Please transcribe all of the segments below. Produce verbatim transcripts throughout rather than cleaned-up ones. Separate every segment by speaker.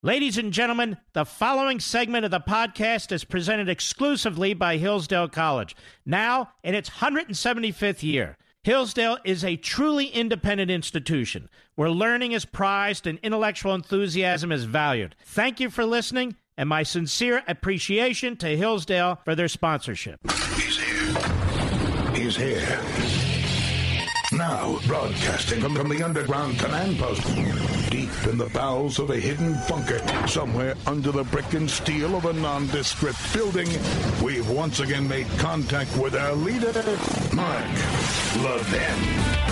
Speaker 1: Ladies and gentlemen, the following segment of the podcast is presented exclusively by Hillsdale College, now in its one hundred seventy-fifth year. Hillsdale is a truly independent institution where learning is prized and intellectual enthusiasm is valued. Thank you for listening, and my sincere appreciation to Hillsdale for their sponsorship.
Speaker 2: He's here. He's here. Now, broadcasting from, from the underground command post, deep in the bowels of a hidden bunker, somewhere under the brick and steel of a nondescript building, we've once again made contact with our leader, Mark Levin.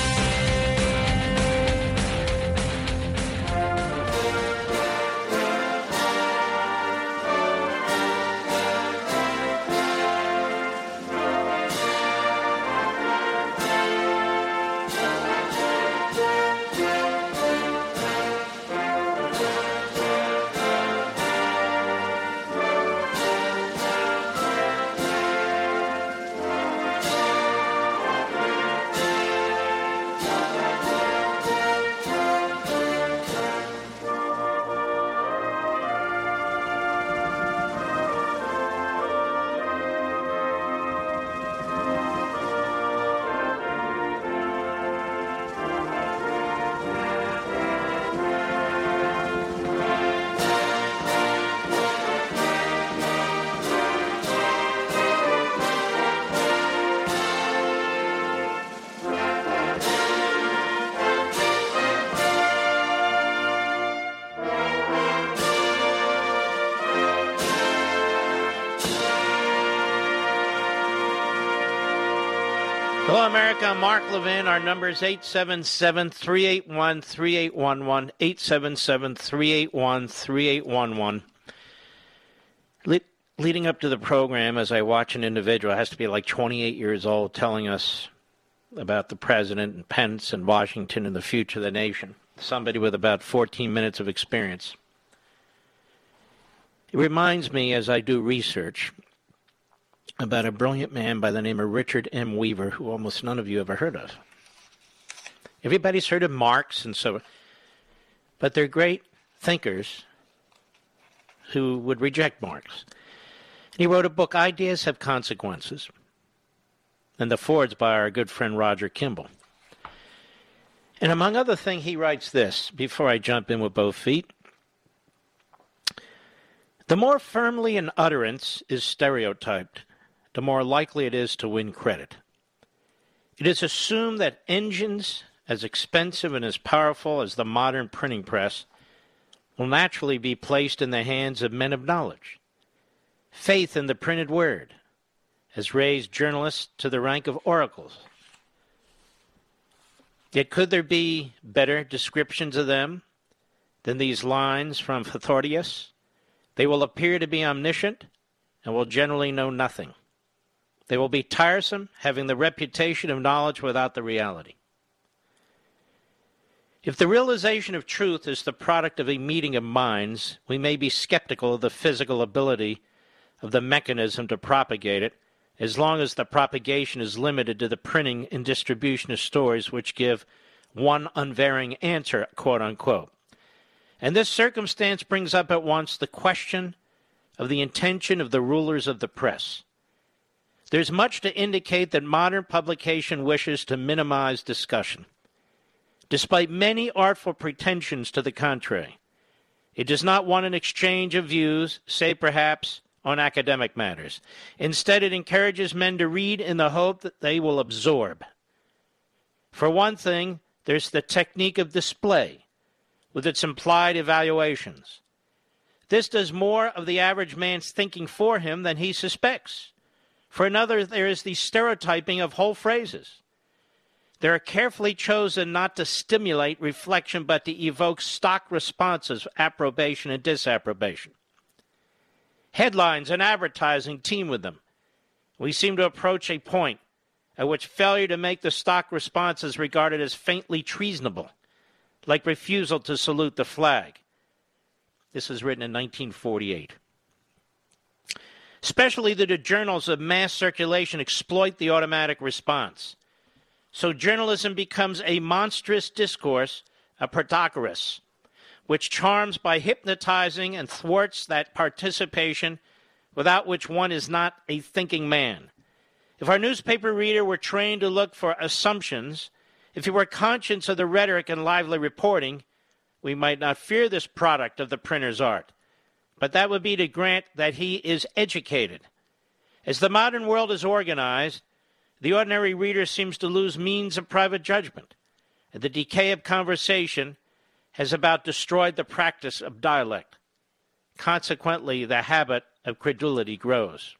Speaker 1: Hello, America. I'm Mark Levin. Our number is eight seven seven, three eight one, three eight one one, eight seven seven, three eight one, three eight one one. Le- leading up to the program, as I watch an individual, has to be like twenty-eight years old, telling us about the president and Pence and Washington and the future of the nation. Somebody with about fourteen minutes of experience. It reminds me, as I do research, about a brilliant man by the name of Richard M. Weaver, who almost none of you ever heard of. Everybody's heard of Marx and so, but they're great thinkers who would reject Marx. He wrote a book, Ideas Have Consequences, and the foreword's by our good friend Roger Kimball. And among other things, he writes this, before I jump in with both feet. The more firmly an utterance is stereotyped, the more likely it is to win credit. It is assumed that engines as expensive and as powerful as the modern printing press will naturally be placed in the hands of men of knowledge. Faith in the printed word has raised journalists to the rank of oracles. Yet could there be better descriptions of them than these lines from Pythagoras? They will appear to be omniscient and will generally know nothing. They will be tiresome, having the reputation of knowledge without the reality. If the realization of truth is the product of a meeting of minds, we may be skeptical of the physical ability of the mechanism to propagate it, as long as the propagation is limited to the printing and distribution of stories which give one unvarying answer, quote unquote. And this circumstance brings up at once the question of the intention of the rulers of the press. There's much to indicate that modern publication wishes to minimize discussion. Despite many artful pretensions to the contrary, it does not want an exchange of views, save perhaps on academic matters. Instead, it encourages men to read in the hope that they will absorb. For one thing, there's the technique of display, with its implied evaluations. This does more of the average man's thinking for him than he suspects. For another, there is the stereotyping of whole phrases. They are carefully chosen not to stimulate reflection, but to evoke stock responses, approbation and disapprobation. Headlines and advertising teem with them. We seem to approach a point at which failure to make the stock response is regarded as faintly treasonable, like refusal to salute the flag. This was written in nineteen forty-eight. Especially that the journals of mass circulation exploit the automatic response. So journalism becomes a monstrous discourse of Pythagoras, which charms by hypnotizing and thwarts that participation without which one is not a thinking man. If our newspaper reader were trained to look for assumptions, if he were conscious of the rhetoric and lively reporting, we might not fear this product of the printer's art. But that would be to grant that he is educated. As the modern world is organized, the ordinary reader seems to lose means of private judgment, and the decay of conversation has about destroyed the practice of dialect. Consequently, the habit of credulity grows.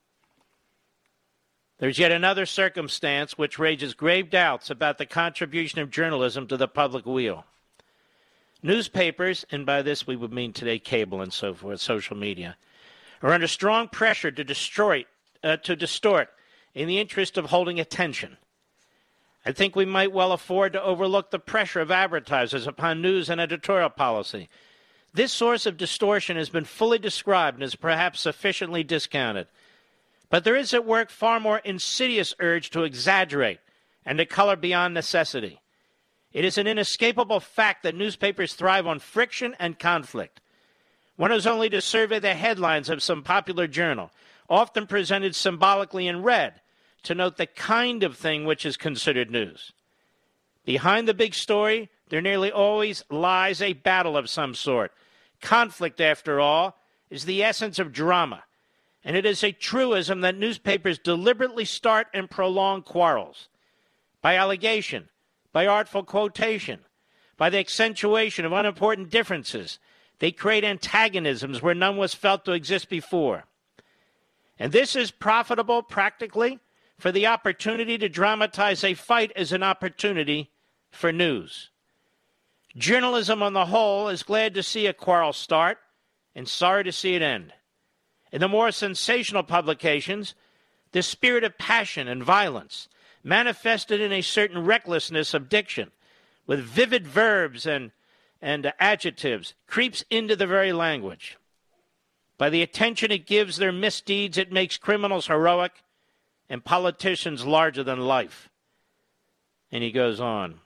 Speaker 1: There's yet another circumstance which raises grave doubts about the contribution of journalism to the public weal. Newspapers, and by this we would mean today cable and so forth, social media, are under strong pressure to destroy, uh, to distort in the interest of holding attention. I think we might well afford to overlook the pressure of advertisers upon news and editorial policy. This source of distortion has been fully described and is perhaps sufficiently discounted. But there is at work far more insidious urge to exaggerate and to color beyond necessity. It is an inescapable fact that newspapers thrive on friction and conflict. One has only to survey the headlines of some popular journal, often presented symbolically in red, to note the kind of thing which is considered news. Behind the big story, there nearly always lies a battle of some sort. Conflict, after all, is the essence of drama, and it is a truism that newspapers deliberately start and prolong quarrels. By allegation, by artful quotation, by the accentuation of unimportant differences, they create antagonisms where none was felt to exist before. And this is profitable, practically, for the opportunity to dramatize a fight as an opportunity for news. Journalism on the whole is glad to see a quarrel start and sorry to see it end. In the more sensational publications, the spirit of passion and violence, manifested in a certain recklessness of diction, with vivid verbs and, and adjectives, creeps into the very language. By the attention it gives their misdeeds, it makes criminals heroic and politicians larger than life. And he goes on.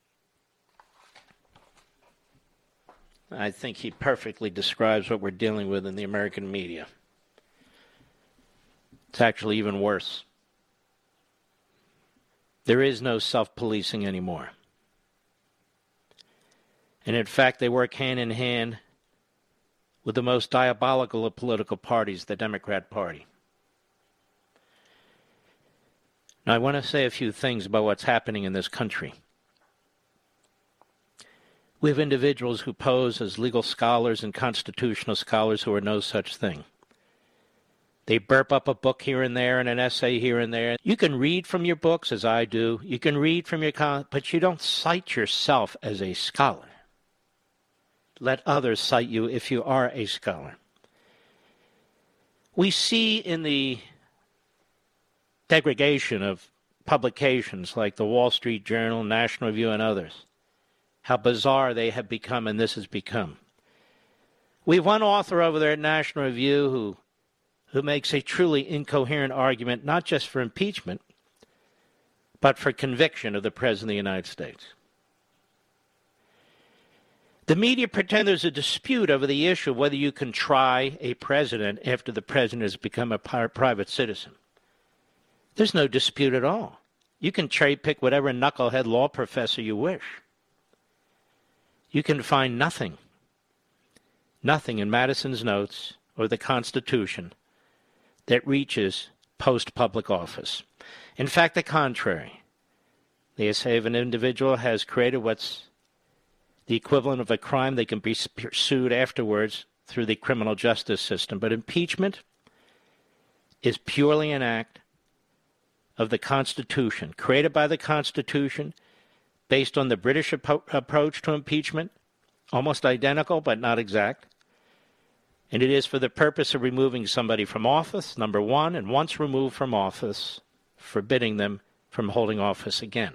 Speaker 1: I think he perfectly describes what we're dealing with in the American media. It's actually even worse. There is no self-policing anymore. And in fact, they work hand in hand with the most diabolical of political parties, the Democrat Party. Now, I want to say a few things about what's happening in this country. We have individuals who pose as legal scholars and constitutional scholars who are no such thing. They burp up a book here and there and an essay here and there. You can read from your books, as I do. You can read from your, con- but you don't cite yourself as a scholar. Let others cite you if you are a scholar. We see in the degradation of publications like the Wall Street Journal, National Review, and others, how bizarre they have become, and this has become. We have one author over there at National Review who, who makes a truly incoherent argument, not just for impeachment, but for conviction of the President of the United States. The media pretend there's a dispute over the issue of whether you can try a president after the president has become a private citizen. There's no dispute at all. You can cherry-pick whatever knucklehead law professor you wish. You can find nothing, nothing in Madison's notes or the Constitution that reaches post-public office. In fact, the contrary. They say if an individual has created what's the equivalent of a crime, they can be pursued afterwards through the criminal justice system. But impeachment is purely an act of the Constitution, created by the Constitution, based on the British ap- approach to impeachment, almost identical but not exact. And it is for the purpose of removing somebody from office, number one, and once removed from office, forbidding them from holding office again.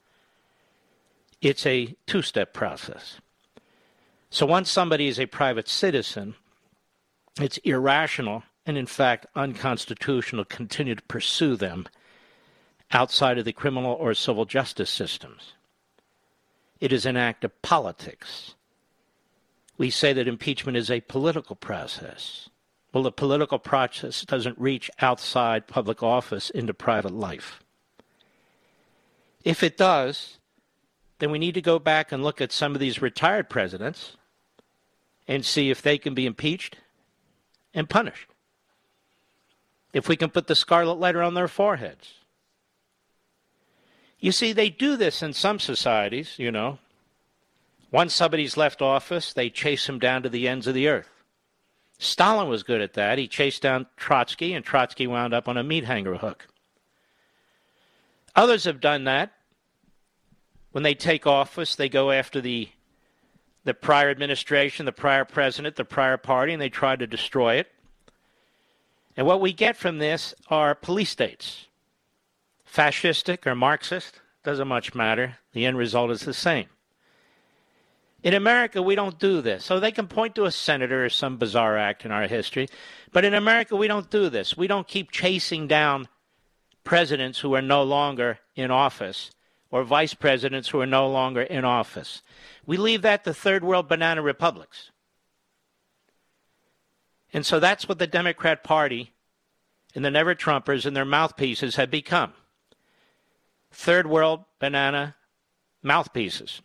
Speaker 1: It's a two-step process. So once somebody is a private citizen, it's irrational and, in fact, unconstitutional to continue to pursue them outside of the criminal or civil justice systems. It is an act of politics. we say that impeachment is a political process. Well, the political process doesn't reach outside public office into private life. If it does, then we need to go back and look at some of these retired presidents and see if they can be impeached and punished. If we can put the scarlet letter on their foreheads. You see, they do this in some societies, you know. Once somebody's left office, they chase him down to the ends of the earth. Stalin was good at that. He chased down Trotsky, and Trotsky wound up on a meat hanger hook. Others have done that. When they take office, they go after the, the prior administration, the prior president, the prior party, and they try to destroy it. And what we get from this are police states. Fascistic or Marxist, doesn't much matter. The end result is the same. In America, we don't do this. So they can point to a senator or some bizarre act in our history. But in America, we don't do this. We don't keep chasing down presidents who are no longer in office or vice presidents who are no longer in office. We leave that to third world banana republics. And so that's what the Democrat Party and the never-Trumpers and their mouthpieces have become. Third world banana mouthpieces.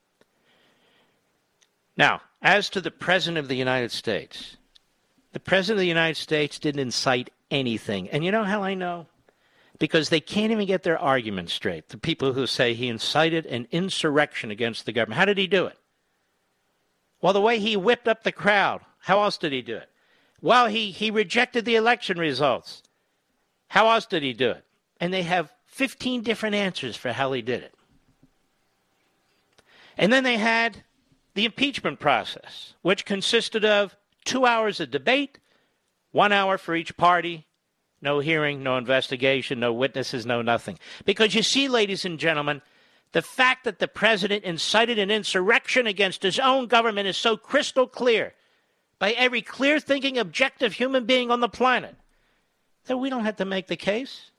Speaker 1: Now, as to the President of the United States, the President of the United States didn't incite anything. And you know how I know? Because they can't even get their argument straight. The people who say he incited an insurrection against the government. How did he do it? Well, the way he whipped up the crowd. How else did he do it? Well, he, he rejected the election results. How else did he do it? And they have fifteen different answers for how he did it. And then they had the impeachment process, which consisted of two hours of debate, one hour for each party, no hearing, no investigation, no witnesses, no nothing. Because you see, ladies and gentlemen, the fact that the president incited an insurrection against his own government is so crystal clear by every clear-thinking, objective human being on the planet that we don't have to make the case.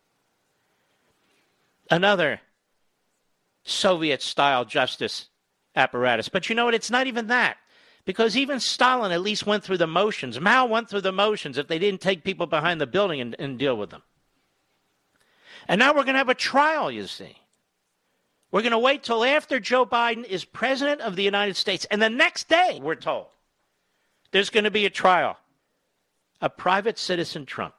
Speaker 1: Another Soviet-style justice apparatus. But you know what? It's not even that. Because even Stalin at least went through the motions. Mao went through the motions if they didn't take people behind the building and, and deal with them. And now we're going to have a trial, you see. We're going to wait till after Joe Biden is president of the United States. And the next day, we're told, there's going to be a trial. A private citizen Trump.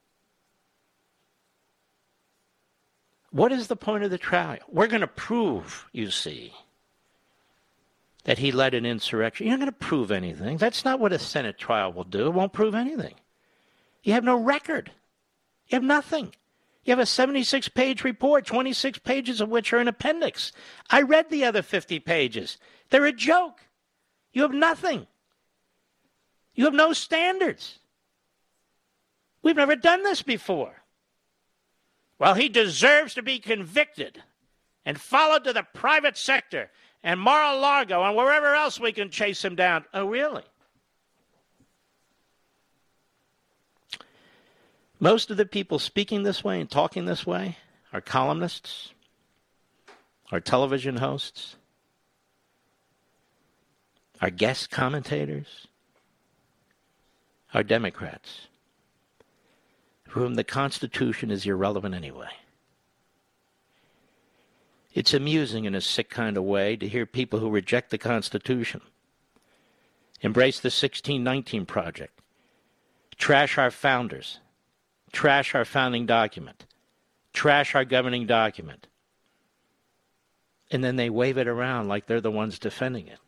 Speaker 1: What is the point of the trial? We're going to prove, you see, that he led an insurrection. You're not going to prove anything. That's not what a Senate trial will do. It won't prove anything. You have no record. You have nothing. You have a seventy-six page report, twenty-six pages of which are an appendix. I read the other fifty pages. They're a joke. You have nothing. You have no standards. We've never done this before. Well, he deserves to be convicted and followed to the private sector and Mar-a-Lago and wherever else we can chase him down. Oh, really? Most of the people speaking this way and talking this way are columnists, are television hosts, are guest commentators, are Democrats, for whom the Constitution is irrelevant anyway. It's amusing in a sick kind of way to hear people who reject the Constitution, embrace the sixteen nineteen Project, trash our founders, trash our founding document, trash our governing document, and then they wave it around like they're the ones defending it.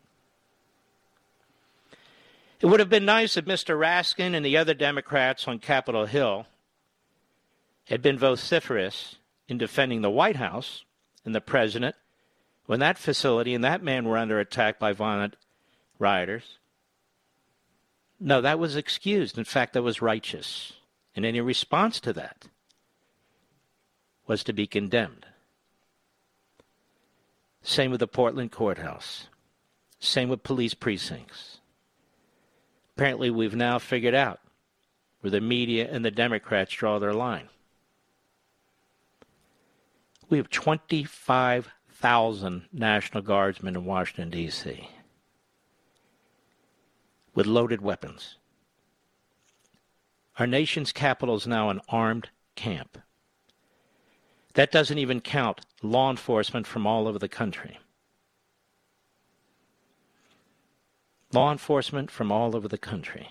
Speaker 1: It would have been nice if Mister Raskin and the other Democrats on Capitol Hill had been vociferous in defending the White House and the president when that facility and that man were under attack by violent rioters. No, that was excused. In fact, that was righteous. And any response to that was to be condemned. Same with the Portland courthouse. Same with police precincts. Apparently, we've now figured out where the media and the Democrats draw their line. We have twenty-five thousand National Guardsmen in Washington, D C with loaded weapons. Our nation's capital is now an armed camp. That doesn't even count law enforcement from all over the country. Law enforcement from all over the country.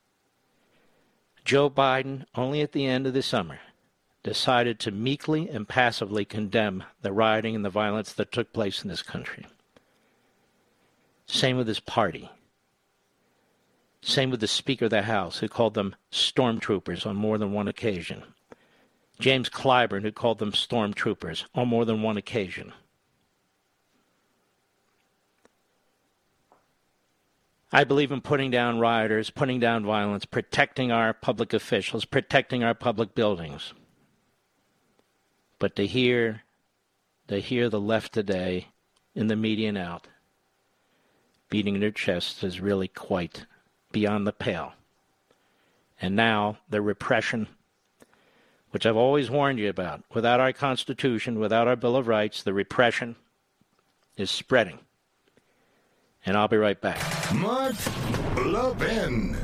Speaker 1: Joe Biden, only at the end of the summer, decided to meekly and passively condemn the rioting and the violence that took place in this country. Same with his party. Same with the Speaker of the House, who called them stormtroopers on more than one occasion. James Clyburn, who called them stormtroopers on more than one occasion. I believe in putting down rioters, putting down violence, protecting our public officials, protecting our public buildings. But to hear, to hear the left today, in the media and out, beating their chests is really quite beyond the pale. And now the repression, which I've always warned you about, without our Constitution, without our Bill of Rights, the repression is spreading. And I'll be right back.
Speaker 2: Mark Levin.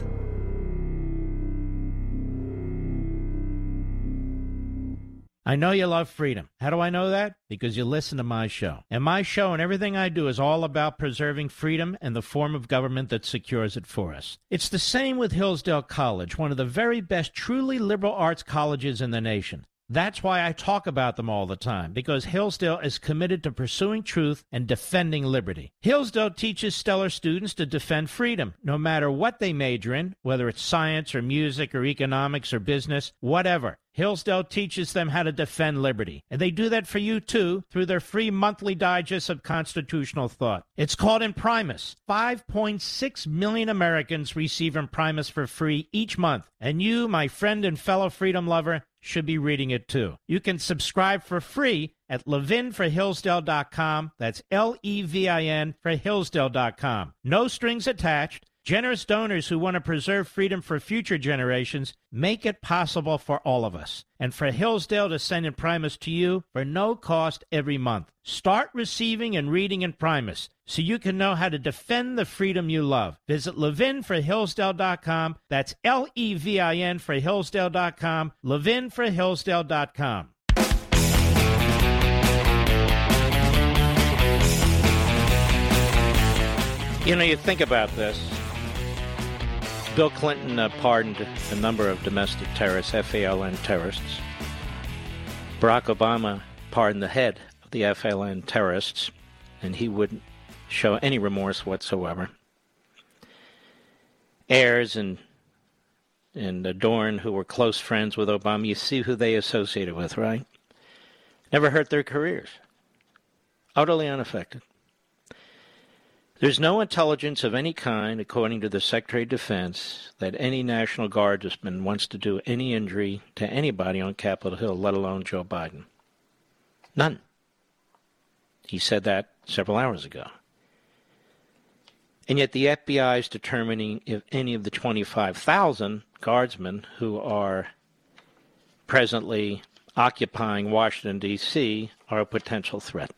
Speaker 3: I know you love freedom. How do I know that? Because you listen to my show. And my show and everything I do is all about preserving freedom and the form of government that secures it for us. It's the same with Hillsdale College, one of the very best truly liberal arts colleges in the nation. That's why I talk about them all the time, because Hillsdale is committed to pursuing truth and defending liberty. Hillsdale teaches stellar students to defend freedom, no matter what they major in, whether it's science or music or economics or business, whatever. Hillsdale teaches them how to defend liberty. And they do that for you, too, through their free monthly digest of constitutional thought. It's called Imprimis. five point six million Americans receive Imprimis for free each month. And you, my friend and fellow freedom lover, should be reading it, too. You can subscribe for free at levin for hillsdale dot com. That's L E V I N for hillsdale dot com. No strings attached. Generous donors who want to preserve freedom for future generations make it possible for all of us. And for Hillsdale to send Imprimis to you for no cost every month. Start receiving and reading Imprimis so you can know how to defend the freedom you love. Visit levin for hillsdale dot com. That's L E V I N for hillsdale dot com. levin for hillsdale dot com.
Speaker 1: You know, you think about this. Bill Clinton uh, pardoned a number of domestic terrorists, F A L N terrorists. Barack Obama pardoned the head of the F A L N terrorists, and he wouldn't show any remorse whatsoever. Ayers and and uh, Dorn, who were close friends with Obama, you see who they associated with, right? Never hurt their careers. Utterly unaffected. There's no intelligence of any kind, according to the Secretary of Defense, that any National Guardsman wants to do any injury to anybody on Capitol Hill, let alone Joe Biden. None. He said that several hours ago. And yet the F B I is determining if any of the twenty-five thousand guardsmen who are presently occupying Washington, D C are a potential threat.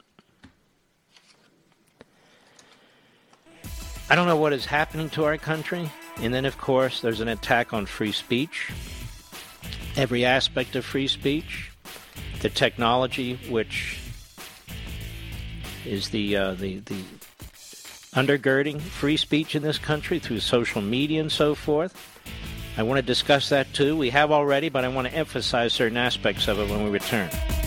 Speaker 1: I don't know what is happening to our country. And then, of course, there's an attack on free speech. Every aspect of free speech. The technology, which is the uh, the the undergirding free speech in this country through social media and so forth. I want to discuss that, too. We have already, but I want to emphasize certain aspects of it when we return.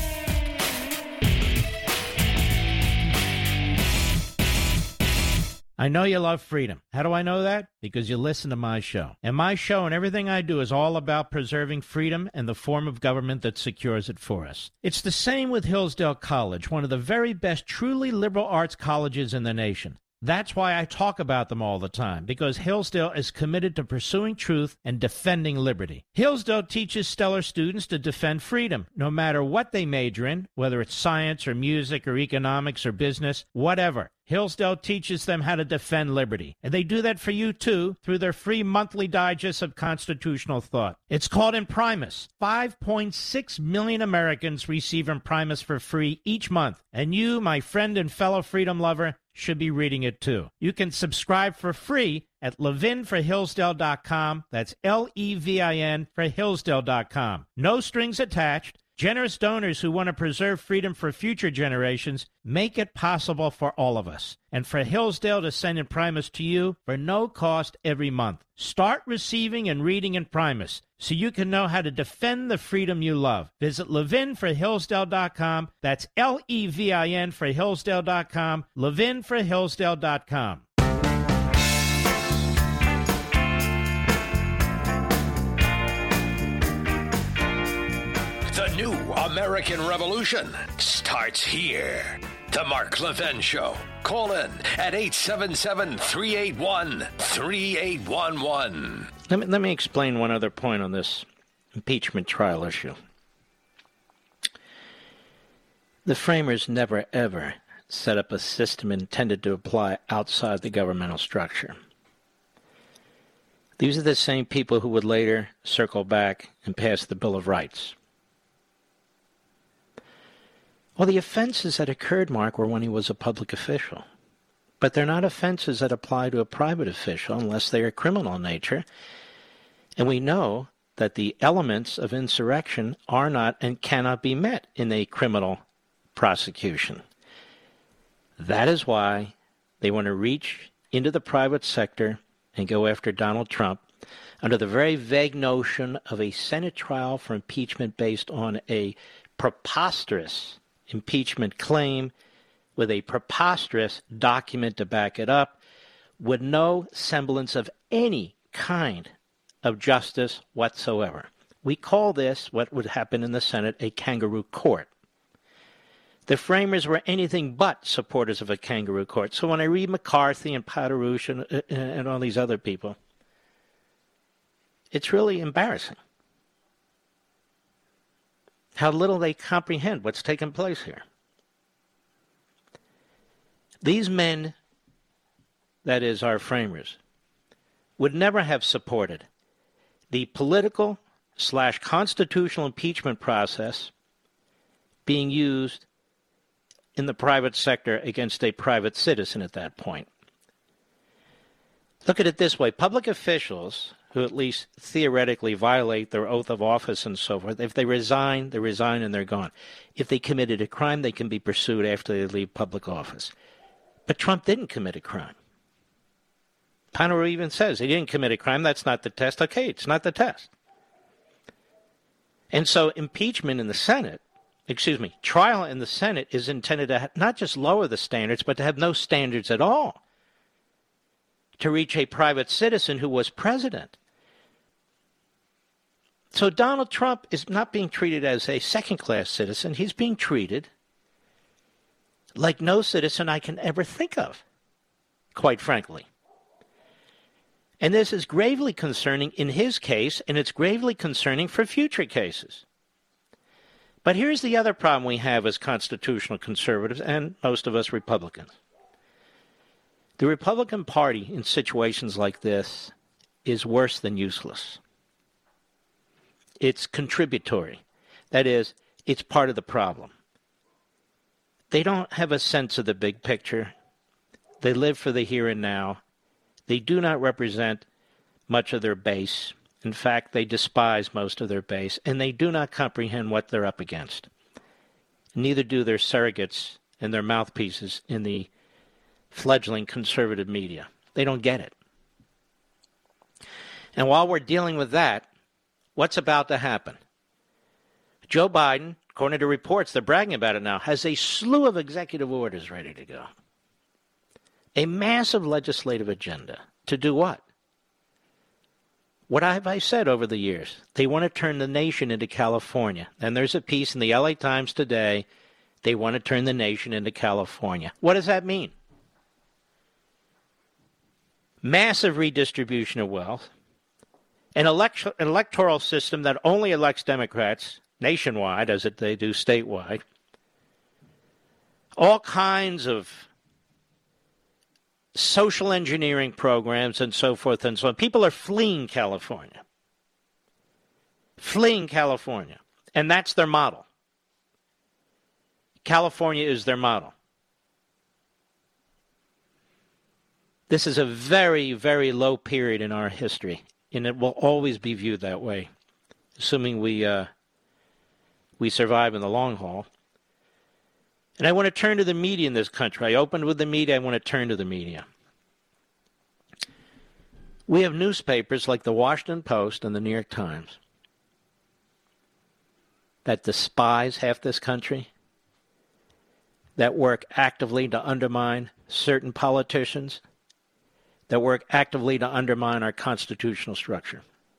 Speaker 3: I know you love freedom. How do I know that? Because you listen to my show. And my show and everything I do is all about preserving freedom and the form of government that secures it for us. It's the same with Hillsdale College, one of the very best truly liberal arts colleges in the nation. That's why I talk about them all the time, because Hillsdale is committed to pursuing truth and defending liberty. Hillsdale teaches stellar students to defend freedom, no matter what they major in, whether it's science or music or economics or business, whatever. Hillsdale teaches them how to defend liberty. And they do that for you, too, through their free monthly digest of constitutional thought. It's called Imprimis. five point six million Americans receive Imprimis for free each month. And you, my friend and fellow freedom lover, should be reading it too. You can subscribe for free at levin for hillsdale dot com. That's L E V I N for hillsdale dot com. No strings attached. Generous donors who want to preserve freedom for future generations make it possible for all of us. And for Hillsdale to send Imprimis to you for no cost every month. Start receiving and reading Imprimis so you can know how to defend the freedom you love. Visit levin for hillsdale dot com. That's L E V I N for hillsdale dot com. levin for hillsdale dot com.
Speaker 4: The new American Revolution starts here. The Mark Levin Show. Call in at eight seven seven, three eight one, three eight one one.
Speaker 1: Let me, let me explain one other point on this impeachment trial issue. The framers never, ever set up a system intended to apply outside the governmental structure. These are the same people who would later circle back and pass the Bill of Rights. Well, the offenses that occurred, Mark, were when he was a public official. But they're not offenses that apply to a private official unless they are criminal in nature. And we know that the elements of insurrection are not and cannot be met in a criminal prosecution. That is why they want to reach into the private sector and go after Donald Trump under the very vague notion of a Senate trial for impeachment based on a preposterous impeachment claim with a preposterous document to back it up with no semblance of any kind of justice whatsoever. We call this, what would happen in the Senate, a kangaroo court. The framers were anything but supporters of a kangaroo court. So when I read McCarthy and Poterouche and, and all these other people, it's really embarrassing how little they comprehend what's taking place here. These men, that is our framers, would never have supported the political slash constitutional impeachment process being used in the private sector against a private citizen at that point. Look at it this way. Public officials who at least theoretically violate their oath of office and so forth, if they resign, they resign and they're gone. If they committed a crime, they can be pursued after they leave public office. But Trump didn't commit a crime. Poterouche even says he didn't commit a crime. That's not the test. Okay, it's not the test. And so impeachment in the Senate, excuse me, trial in the Senate is intended to not just lower the standards, but to have no standards at all, to reach a private citizen who was president. So Donald Trump is not being treated as a second-class citizen. He's being treated like no citizen I can ever think of, quite frankly. And this is gravely concerning in his case, and it's gravely concerning for future cases. But here's the other problem we have as constitutional conservatives, and most of us Republicans. The Republican Party in situations like this is worse than useless. It's contributory. That is, it's part of the problem. They don't have a sense of the big picture. They live for the here and now. They do not represent much of their base. In fact, they despise most of their base, and they do not comprehend what they're up against. Neither do their surrogates and their mouthpieces in the fledgling conservative media. They don't get it. And while we're dealing with that, what's about to happen? Joe Biden, according to reports, they're bragging about it now, has a slew of executive orders ready to go. A massive legislative agenda. To do what? What have I said over the years? They want to turn the nation into California. And there's a piece in the L A Times today. They want to turn the nation into California. What does that mean? Massive redistribution of wealth. An, elect- an electoral system that only elects Democrats nationwide, as it, they do statewide. All kinds of social engineering programs and so forth and so on. People are fleeing California. Fleeing California. And that's their model. California is their model. This is a very, very low period in our history, and it will always be viewed that way, assuming we uh, we survive in the long haul. And I want to turn to the media in this country. I opened with the media. I want to turn to the media. We have newspapers like the Washington Post and the New York Times that despise half this country, that work actively to undermine certain politicians, that work actively to undermine our constitutional structure.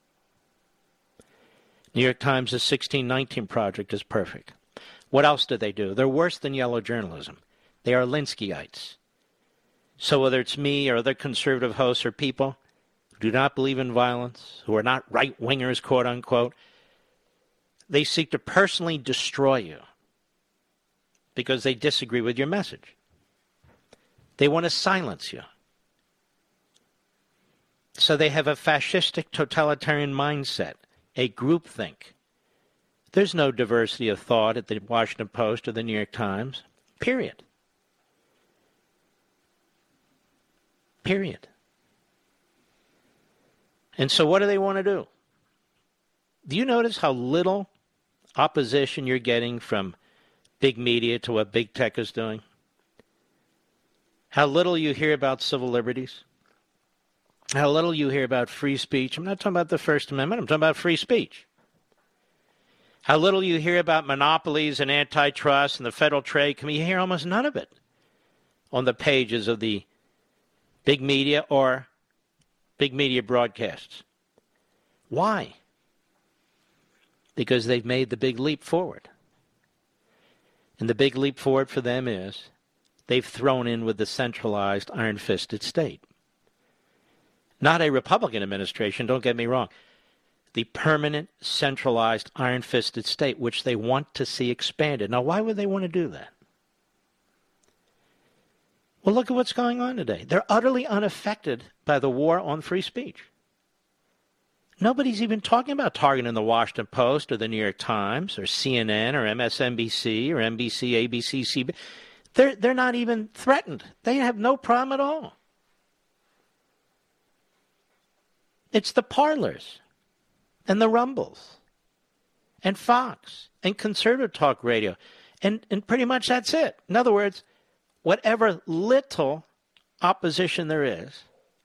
Speaker 1: New York Times' sixteen nineteen Project is perfect. What else do they do? They're worse than yellow journalism. They are Linskyites. So whether it's me or other conservative hosts or people who do not believe in violence, who are not right-wingers, quote-unquote, they seek to personally destroy you because they disagree with your message. They want to silence you. So they have a fascistic totalitarian mindset, a groupthink. There's no diversity of thought at the Washington Post or the New York Times, period. Period. And so what do they want to do? Do you notice how little opposition you're getting from big media to what big tech is doing? How little you hear about civil liberties? How little you hear about free speech? I'm not talking about the First Amendment. I'm talking about free speech. How little you hear about monopolies and antitrust and the Federal Trade Commission. You hear almost none of it on the pages of the big media or big media broadcasts. Why? Because they've made the big leap forward. And the big leap forward for them is they've thrown in with the centralized, iron-fisted state. Not a Republican administration, don't get me wrong. The permanent, centralized, iron-fisted state, which they want to see expanded. Now, why would they want to do that? Well, look at what's going on today. They're utterly unaffected by the war on free speech. Nobody's even talking about targeting the Washington Post or the New York Times or C N N or M S N B C or N B C, A B C, C B S. They're, they're not even threatened. They have no problem at all. It's the Parlors and the Rumbles and Fox and conservative talk radio. And, and pretty much that's it. In other words, whatever little opposition there is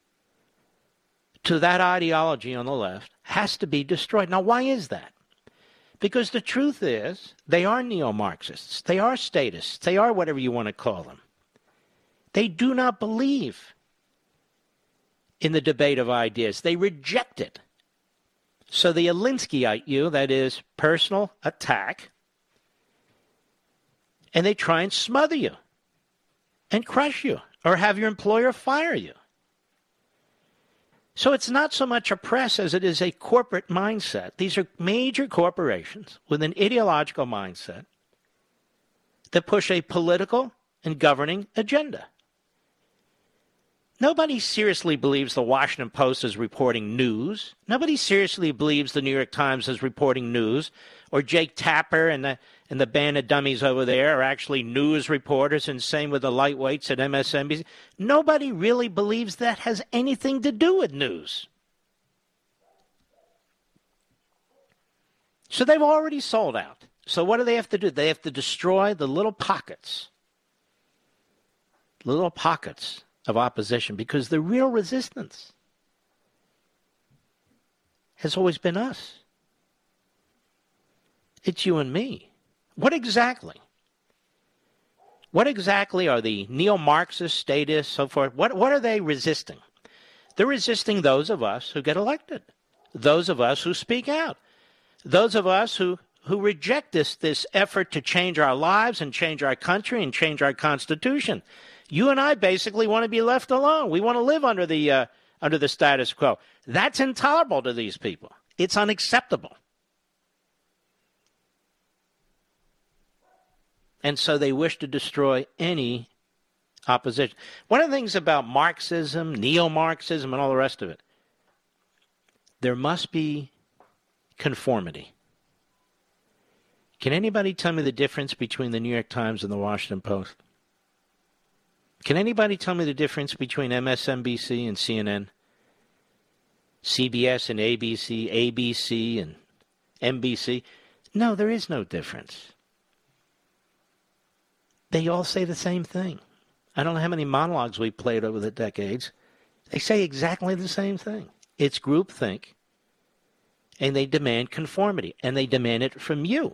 Speaker 1: to that ideology on the left has to be destroyed. Now, why is that? Because the truth is, they are neo-Marxists. They are statists. They are whatever you want to call them. They do not believe in the debate of ideas. They reject it. So the Alinskyite you, that is personal attack, and they try and smother you and crush you or have your employer fire you. So it's not so much a press as it is a corporate mindset. These are major corporations with an ideological mindset that push a political and governing agenda. Nobody seriously believes the Washington Post is reporting news. Nobody seriously believes the New York Times is reporting news, or Jake Tapper and the and the band of dummies over there are actually news reporters, and same with the lightweights at M S N B C. Nobody really believes that has anything to do with news. So they've already sold out. So what do they have to do? They have to destroy the little pockets, little pockets of opposition, because the real resistance has always been us. It's you and me. What exactly? What exactly are the neo-Marxist, statists, so forth? What, what are they resisting? They're resisting those of us who get elected, those of us who speak out, those of us who, who reject this, this effort to change our lives and change our country and change our Constitution. You and I basically want to be left alone. We want to live under the uh, under the status quo. That's intolerable to these people. It's unacceptable. And so they wish to destroy any opposition. One of the things about Marxism, neo-Marxism, and all the rest of it, there must be conformity. Can anybody tell me the difference between the New York Times and the Washington Post? Can anybody tell me the difference between M S N B C and C N N? C B S and A B C, A B C and N B C? No, there is no difference. They all say the same thing. I don't know how many monologues we played over the decades. They say exactly the same thing. It's groupthink, and they demand conformity, and they demand it from you.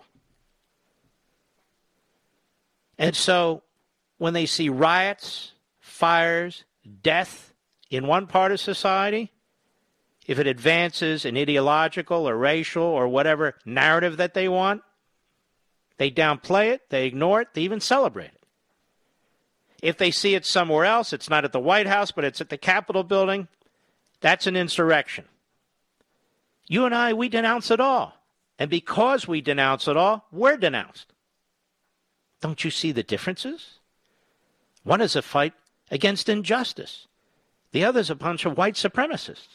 Speaker 1: And so when they see riots, fires, death in one part of society, if it advances an ideological or racial or whatever narrative that they want, they downplay it, they ignore it, they even celebrate it. If they see it somewhere else, it's not at the White House, but it's at the Capitol building, that's an insurrection. You and I, we denounce it all. And because we denounce it all, we're denounced. Don't you see the differences? One is a fight against injustice. The other is a bunch of white supremacists.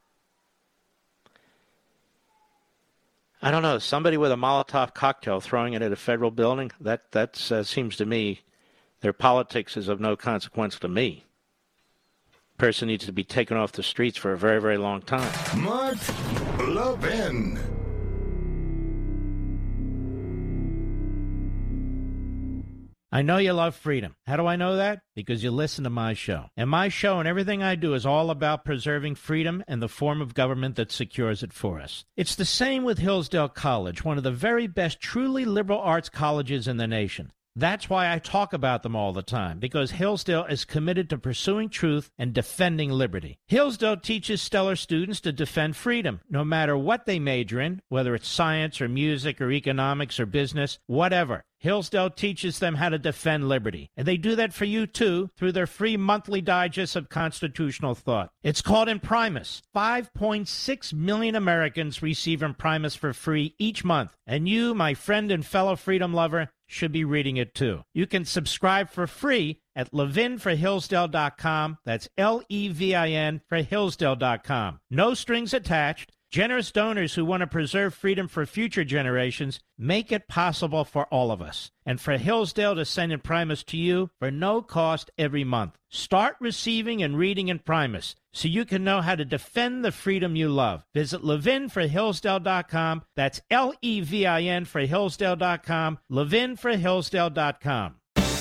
Speaker 1: I don't know, somebody with a Molotov cocktail throwing it at a federal building, that that uh, seems to me, their politics is of no consequence to me. Person needs to be taken off the streets for a very, very long time.
Speaker 2: Mark Levin.
Speaker 3: I know you love freedom. How do I know that? Because you listen to my show. And my show and everything I do is all about preserving freedom and the form of government that secures it for us. It's the same with Hillsdale College, one of the very best truly liberal arts colleges in the nation. That's why I talk about them all the time, because Hillsdale is committed to pursuing truth and defending liberty. Hillsdale teaches stellar students to defend freedom, no matter what they major in, whether it's science or music or economics or business, whatever. Hillsdale teaches them how to defend liberty. And they do that for you, too, through their free monthly digest of constitutional thought. It's called Imprimis. five point six million Americans receive Imprimis for free each month. And you, my friend and fellow freedom lover, should be reading it, too. You can subscribe for free at levin for hillsdale dot com. That's L E V I N for hillsdale dot com. No strings attached. Generous donors who want to preserve freedom for future generations make it possible for all of us. And for Hillsdale to send Imprimis to you for no cost every month. Start receiving and reading Imprimis so you can know how to defend the freedom you love. Visit levin for hillsdale dot com. That's L E V I N for hillsdale dot com. levin for hillsdale dot com.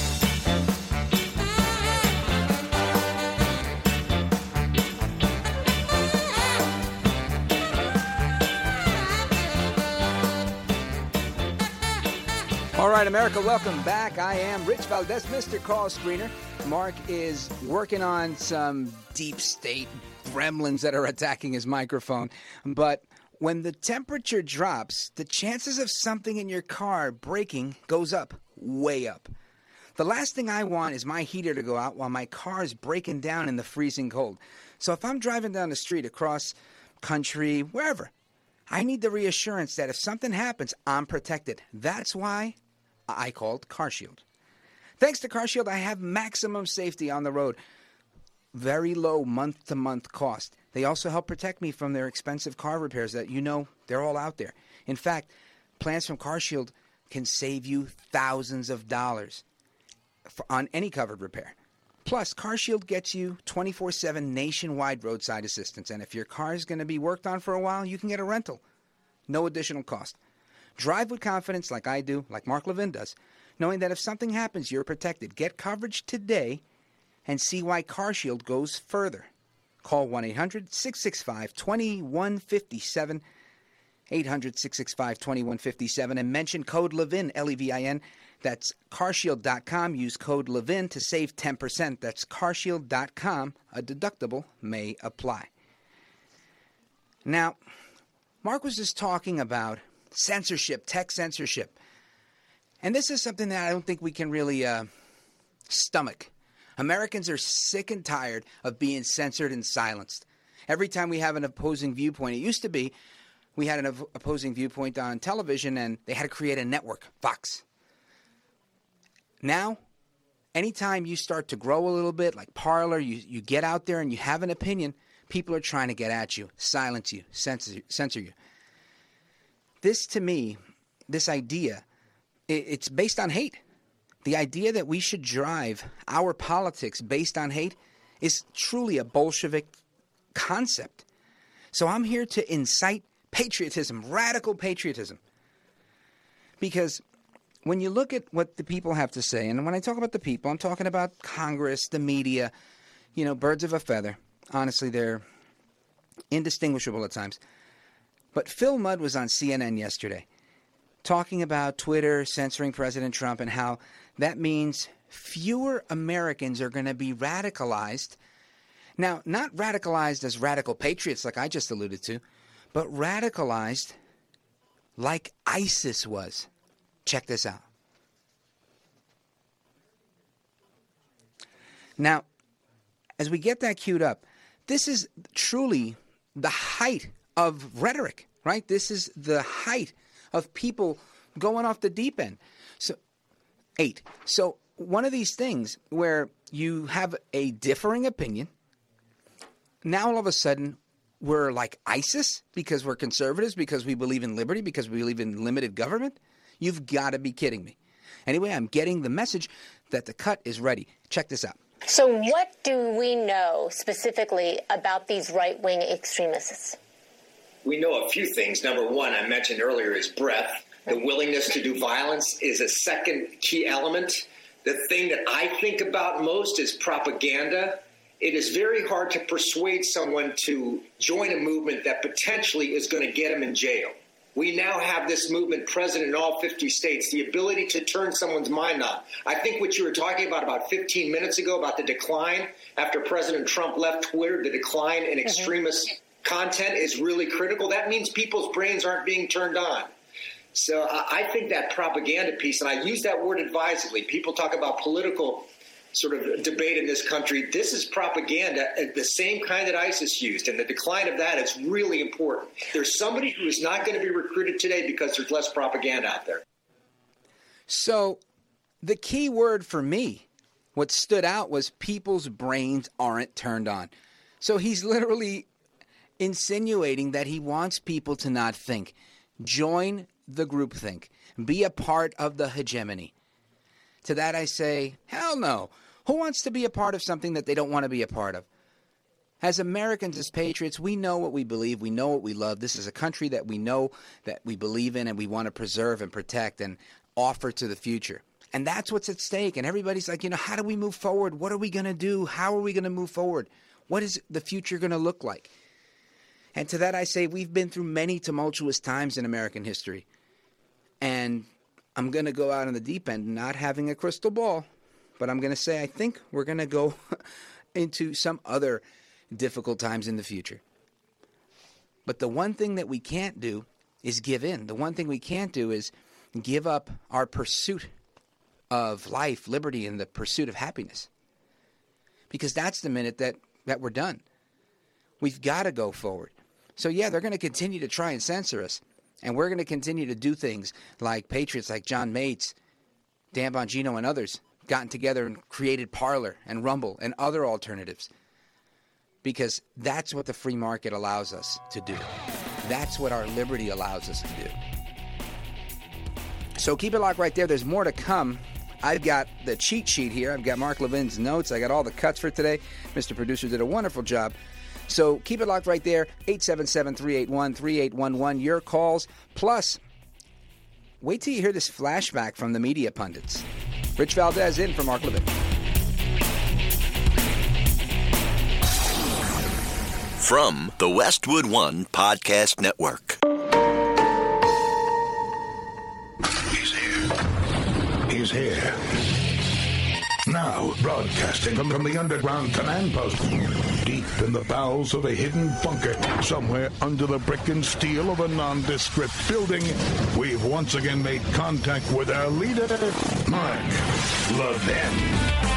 Speaker 5: All right, America, welcome back. I am Rich Valdez, Mister Call Screener. Mark is working on some deep state gremlins that are attacking his microphone. But when the temperature drops, the chances of something in your car breaking goes up, way up. The last thing I want is my heater to go out while my car is breaking down in the freezing cold. So if I'm driving down the street across country, wherever, I need the reassurance that if something happens, I'm protected. That's why I called CarShield. Thanks to CarShield, I have maximum safety on the road. Very low month-to-month cost. They also help protect me from their expensive car repairs that, you know, they're all out there. In fact, plans from CarShield can save you thousands of dollars for, on any covered repair. Plus, CarShield gets you twenty-four seven nationwide roadside assistance. And if your car is going to be worked on for a while, you can get a rental. No additional cost. Drive with confidence like I do, like Mark Levin does, knowing that if something happens, you're protected. Get coverage today and see why CarShield goes further. Call one eight hundred six six five two one five seven, eight hundred six six five two one five seven, and mention code Levin, L E V I N. That's carshield dot com. Use code Levin to save ten percent. That's carshield dot com. A deductible may apply. Now, Mark was just talking about censorship, tech censorship. And this is something that I don't think we can really uh, stomach. Americans are sick and tired of being censored and silenced. Every time we have an opposing viewpoint, it used to be we had an opposing viewpoint on television and they had to create a network, Fox. Now, anytime you start to grow a little bit, like Parler, you, you get out there and you have an opinion, people are trying to get at you, silence you, censor, censor you. This, to me, this idea, it, it's based on hate. The idea that we should drive our politics based on hate is truly a Bolshevik concept. So I'm here to incite patriotism, radical patriotism. Because when you look at what the people have to say, and when I talk about the people, I'm talking about Congress, the media, you know, birds of a feather. Honestly, they're indistinguishable at times. But Phil Mudd was on C N N yesterday talking about Twitter censoring President Trump and how that means fewer Americans are going to be radicalized. Now, not radicalized as radical patriots like I just alluded to, but radicalized like ISIS was. Check this out. Now, as we get that queued up, this is truly the height of rhetoric, right? This is the height of people going off the deep end. So, eight. So, one of these things where you have a differing opinion, now all of a sudden we're like ISIS because we're conservatives, because we believe in liberty, because we believe in limited government? You've got to be kidding me. Anyway, I'm getting the message that the cut is ready. Check this out.
Speaker 6: So what do we know specifically about these right-wing extremists?
Speaker 7: We know a few things. Number one, I mentioned earlier, is breadth. The willingness to do violence is a second key element. The thing that I think about most is propaganda. It is very hard to persuade someone to join a movement that potentially is going to get them in jail. We now have this movement present in all fifty states, the ability to turn someone's mind on. I think what you were talking about about fifteen minutes ago about the decline after President Trump left Twitter, the decline in extremist mm-hmm. content is really critical. That means people's brains aren't being turned on. So I think that propaganda piece, and I use that word advisedly. People talk about political sort of debate in this country. This is propaganda, the same kind that ISIS used, and the decline of that is really important. There's somebody who is not going to be recruited today because there's less propaganda out there.
Speaker 5: So the key word for me, what stood out was people's brains aren't turned on. So he's literally insinuating that he wants people to not think. Join the groupthink. Be a part of the hegemony. To that I say, hell no. Who wants to be a part of something that they don't want to be a part of? As Americans, as patriots, we know what we believe. We know what we love. This is a country that we know that we believe in and we want to preserve and protect and offer to the future. And that's what's at stake. And everybody's like, you know, how do we move forward? What are we going to do? How are we going to move forward? What is the future going to look like? And to that I say, we've been through many tumultuous times in American history. And I'm going to go out on the deep end, not having a crystal ball, but I'm going to say I think we're going to go into some other difficult times in the future. But the one thing that we can't do is give in. The one thing we can't do is give up our pursuit of life, liberty, and the pursuit of happiness. Because that's the minute that, that we're done. We've got to go forward. So, yeah, they're going to continue to try and censor us. And we're going to continue to do things like patriots like John Mates, Dan Bongino, and others gotten together and created Parler and Rumble and other alternatives. Because that's what the free market allows us to do. That's what our liberty allows us to do. So keep it locked right there. There's more to come. I've got the cheat sheet here. I've got Mark Levin's notes. I got all the cuts for today. Mister Producer did a wonderful job. So keep it locked right there, eight seven seven, three eight one, three eight one one, your calls. Plus, wait till you hear this flashback from the media pundits. Rich Valdez in for Mark Levin.
Speaker 8: From the Westwood One Podcast Network.
Speaker 2: He's here. He's here. Now, broadcasting from, from the underground command post, deep in the bowels of a hidden bunker, somewhere under the brick and steel of a nondescript building, we've once again made contact with our leader, Mark Levin.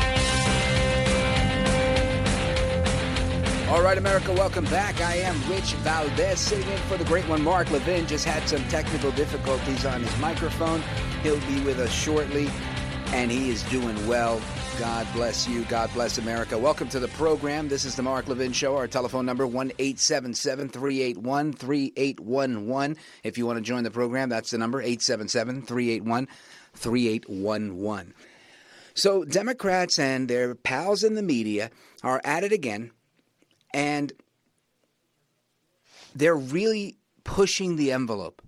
Speaker 5: All right, America, welcome back. I am Rich Valdez, sitting in for the great one, Mark Levin. Just had some technical difficulties on his microphone. He'll be with us shortly, and he is doing well. God bless you. God bless America. Welcome to the program. This is the Mark Levin Show. Our telephone number, one eight seven seven, three eight one, three eight one one. If you want to join the program, that's the number, eight seven seven, three eight one, three eight one one. So Democrats and their pals in the media are at it again, and they're really pushing the envelope.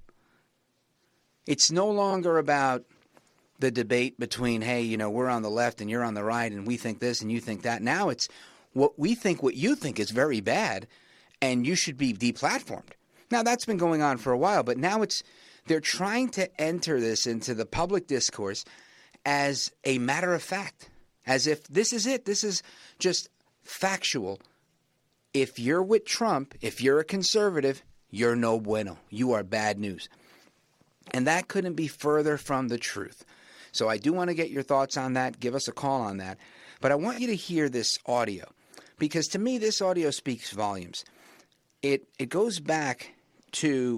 Speaker 5: It's no longer about the debate between, hey, you know, we're on the left and you're on the right and we think this and you think that. Now it's what we think what you think is very bad and you should be deplatformed. Now, that's been going on for a while, but now it's they're trying to enter this into the public discourse as a matter of fact, as if this is it. This is just factual. If you're with Trump, if you're a conservative, you're no bueno. You are bad news. And that couldn't be further from the truth. So I do want to get your thoughts on that. Give us a call on that. But I want you to hear this audio because to me this audio speaks volumes. It it goes back to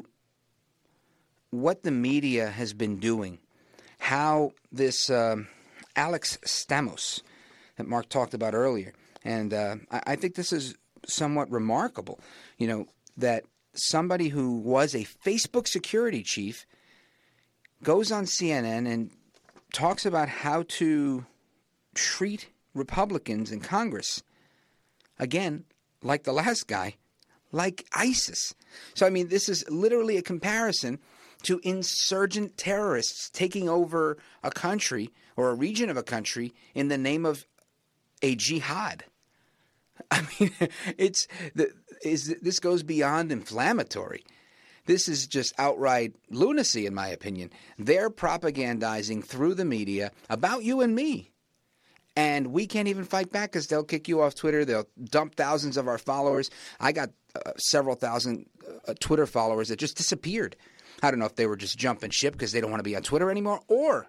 Speaker 5: what the media has been doing, how this um, Alex Stamos that Mark talked about earlier. And uh, I, I think this is somewhat remarkable, you know, that somebody who was a Facebook security chief goes on C N N and talks about how to treat Republicans in Congress, again, like the last guy, like ISIS. So, I mean, this is literally a comparison to insurgent terrorists taking over a country or a region of a country in the name of a jihad. I mean, it's the, is this goes beyond inflammatory. This is just outright lunacy, in my opinion. They're propagandizing through the media about you and me. And we can't even fight back because they'll kick you off Twitter. They'll dump thousands of our followers. I got uh, several thousand uh, Twitter followers that just disappeared. I don't know if they were just jumping ship because they don't want to be on Twitter anymore, or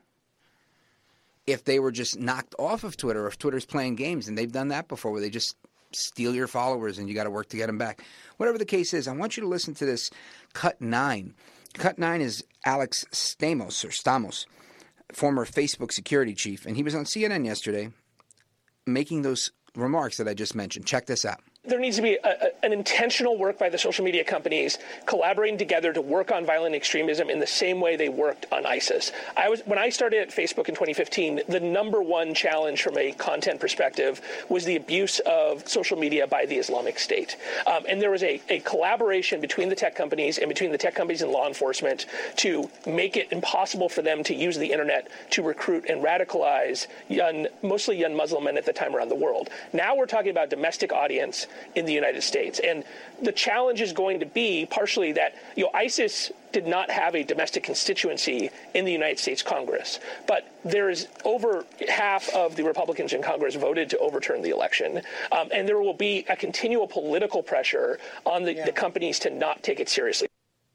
Speaker 5: if they were just knocked off of Twitter, or if Twitter's playing games, and they've done that before where they just steal your followers and you got to work to get them back. Whatever the case is, I want you to listen to this Cut nine. Cut nine is Alex Stamos, or Stamos, former Facebook security chief, and he was on C N N yesterday making those remarks that I just mentioned. Check this out.
Speaker 9: There needs to be a, a, an intentional work by the social media companies collaborating together to work on violent extremism in the same way they worked on ISIS. I was when I started at Facebook in twenty fifteen, the number one challenge from a content perspective was the abuse of social media by the Islamic State. Um, and there was a, a collaboration between the tech companies and between the tech companies and law enforcement to make it impossible for them to use the internet to recruit and radicalize young, mostly young Muslim men at the time around the world. Now we're talking about domestic audience in the United States. And the challenge is going to be partially that, you know, ISIS did not have a domestic constituency in the United States Congress. But there is over half of the Republicans in Congress voted to overturn the election. Um, and there will be a continual political pressure on the, yeah. the companies to not take it seriously.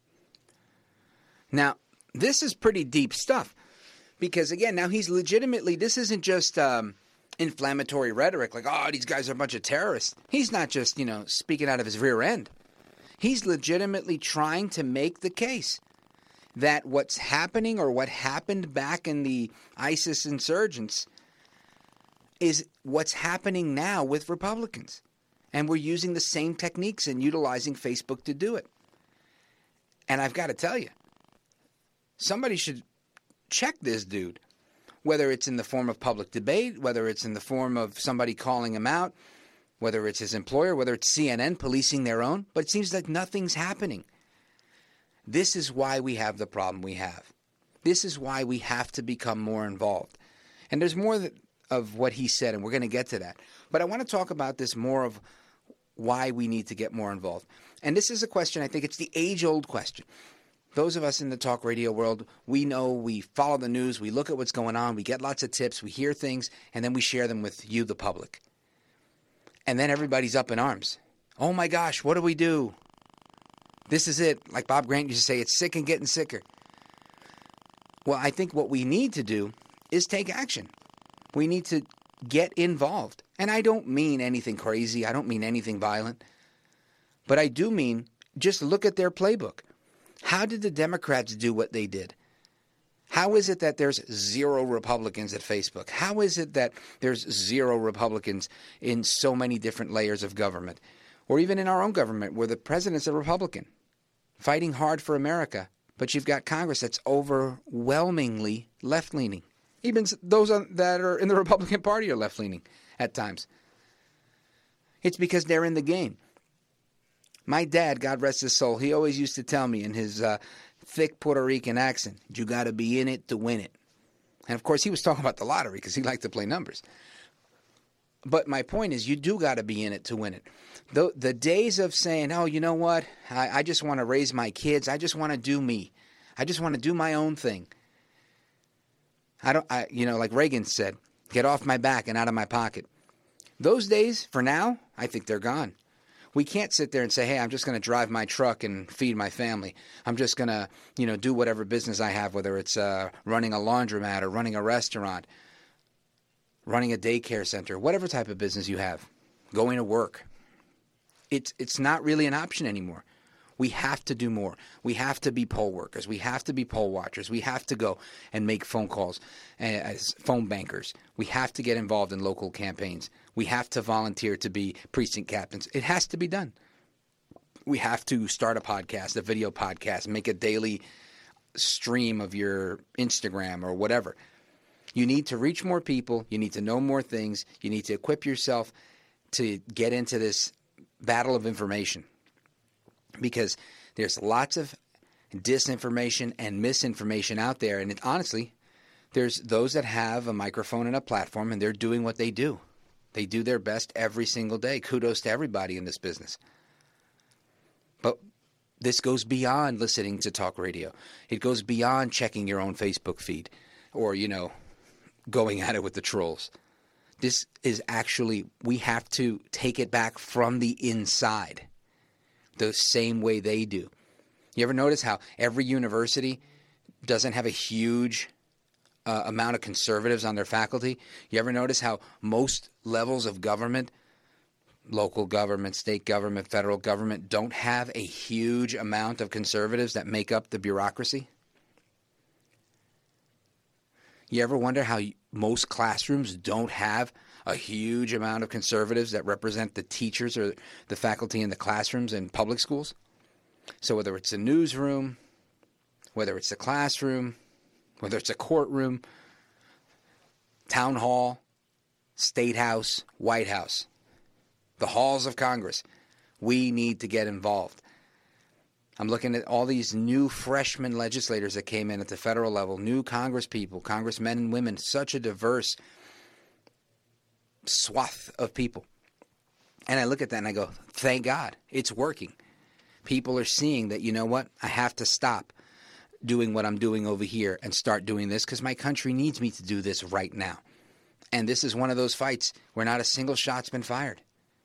Speaker 5: Now, this is pretty deep stuff. Because, again, now he's legitimately, this isn't just Um, inflammatory rhetoric like, oh, these guys are a bunch of terrorists. He's not just, you know, speaking out of his rear end. He's legitimately trying to make the case that what's happening or what happened back in the ISIS insurgents is what's happening now with Republicans. And we're using the same techniques and utilizing Facebook to do it. And I've got to tell you, somebody should check this dude. Whether it's in the form of public debate, whether it's in the form of somebody calling him out, whether it's his employer, whether it's C N N policing their own, but it seems like nothing's happening. This is why we have the problem we have. This is why we have to become more involved. And there's more that, of what he said, and we're going to get to that. But I want to talk about this more of why we need to get more involved. And this is a question, I think it's the age-old question. Those of us in the talk radio world, we know, we follow the news, we look at what's going on, we get lots of tips, we hear things, and then we share them with you, the public. And then everybody's up in arms. Oh my gosh, what do we do? This is it. Like Bob Grant used to say, it's sick and getting sicker. Well, I think what we need to do is take action. We need to get involved. And I don't mean anything crazy. I don't mean anything violent. But I do mean just look at their playbook. How did the Democrats do what they did? How is it that there's zero Republicans at Facebook? How is it that there's zero Republicans in so many different layers of government? Or even in our own government where the president's a Republican, fighting hard for America, but you've got Congress that's overwhelmingly left-leaning. Even those that are in the Republican Party are left-leaning at times. It's because they're in the game. My dad, God rest his soul, he always used to tell me in his uh, thick Puerto Rican accent, you got to be in it to win it. And, of course, he was talking about the lottery because he liked to play numbers. But my point is you do got to be in it to win it. The, the days of saying, oh, you know what, I, I just want to raise my kids. I just want to do me. I just want to do my own thing. I don't, I, you know, like Reagan said, get off my back and out of my pocket. Those days, for now, I think they're gone. We can't sit there and say, hey, I'm just going to drive my truck and feed my family. I'm just going to, you know, do whatever business I have, whether it's uh, running a laundromat or running a restaurant, running a daycare center, whatever type of business you have, going to work. It's, it's not really an option anymore. We have to do more. We have to be poll workers. We have to be poll watchers. We have to go and make phone calls as phone bankers. We have to get involved in local campaigns. We have to volunteer to be precinct captains. It has to be done. We have to start a podcast, a video podcast, make a daily stream of your Instagram or whatever. You need to reach more people. You need to know more things. You need to equip yourself to get into this battle of information. Because there's lots of disinformation and misinformation out there. And it, honestly, there's those that have a microphone and a platform, and they're doing what they do. They do their best every single day. Kudos to everybody in this business. But this goes beyond listening to talk radio. It goes beyond checking your own Facebook feed or, you know, going at it with the trolls. This is actually, we have to take it back from the inside. The same way they do. You ever notice how every university doesn't have a huge uh, amount of conservatives on their faculty? You ever notice how most levels of government, local government, state government, federal government, don't have a huge amount of conservatives that make up the bureaucracy? You ever wonder how most classrooms don't have a huge amount of conservatives that represent the teachers or the faculty in the classrooms in public schools? So whether it's a newsroom, whether it's a classroom, whether it's a courtroom, town hall, state house, White House, the halls of Congress, we need to get involved. I'm looking at all these new freshman legislators that came in at the federal level, new Congress people, congressmen and women, such a diverse swath of people. And I look at that and I go, thank God, it's working. People are seeing that, you know what, I have to stop doing what I'm doing over here and start doing this because my country needs me to do this right now. And this is one of those fights where not a single shot's been fired.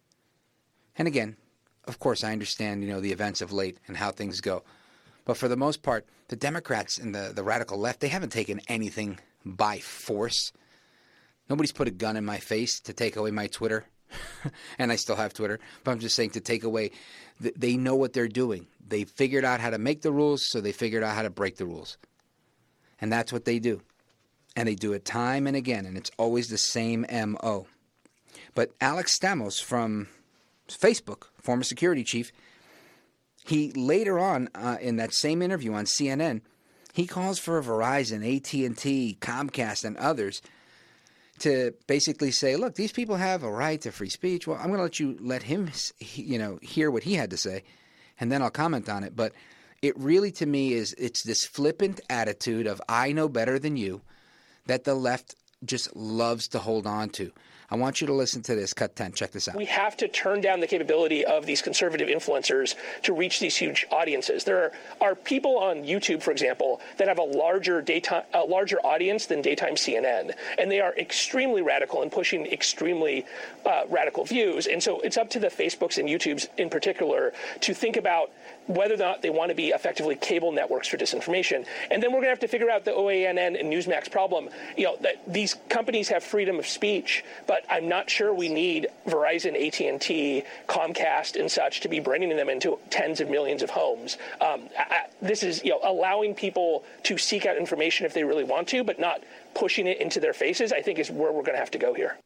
Speaker 5: And again, of course, I understand, you know, the events of late and how things go. But for the most part, the Democrats and the, the radical left, they haven't taken anything by force. Nobody's put a gun in my face to take away my Twitter, and I still have Twitter, but I'm just saying to take away, they know what they're doing. They figured out how to make the rules, so they figured out how to break the rules. And that's what they do. And they do it time and again, and it's always the same M O. But Alex Stamos from Facebook, former security chief, he later on uh, in that same interview on C N N, he calls for Verizon, A T and T, Comcast, and others to basically say, look, these people have a right to free speech. Well, I'm going to let you let him, you know, hear what he had to say, and then I'll comment on it. But it really, to me, is it's this flippant attitude of I know better than you that the left just loves to hold on to. I want you to listen to this. Cut ten. Check this out.
Speaker 9: We have to turn down the capability of these conservative influencers to reach these huge audiences. There are, are people on YouTube, for example, that have a larger daytime, a larger audience than daytime C N N, and they are extremely radical and pushing extremely uh, radical views. And so it's up to the Facebooks and YouTubes in particular to think about whether or not they want to be effectively cable networks for disinformation. And then we're going to have to figure out the O A N N and Newsmax problem. You know, that these companies have freedom of speech, but I'm not sure we need Verizon, A T and T, Comcast, and such to be bringing them into tens of millions of homes. Um, I, this is, you know, allowing people to seek out information if they really want to, but not pushing it into their faces, I think is where we're going to have to go here.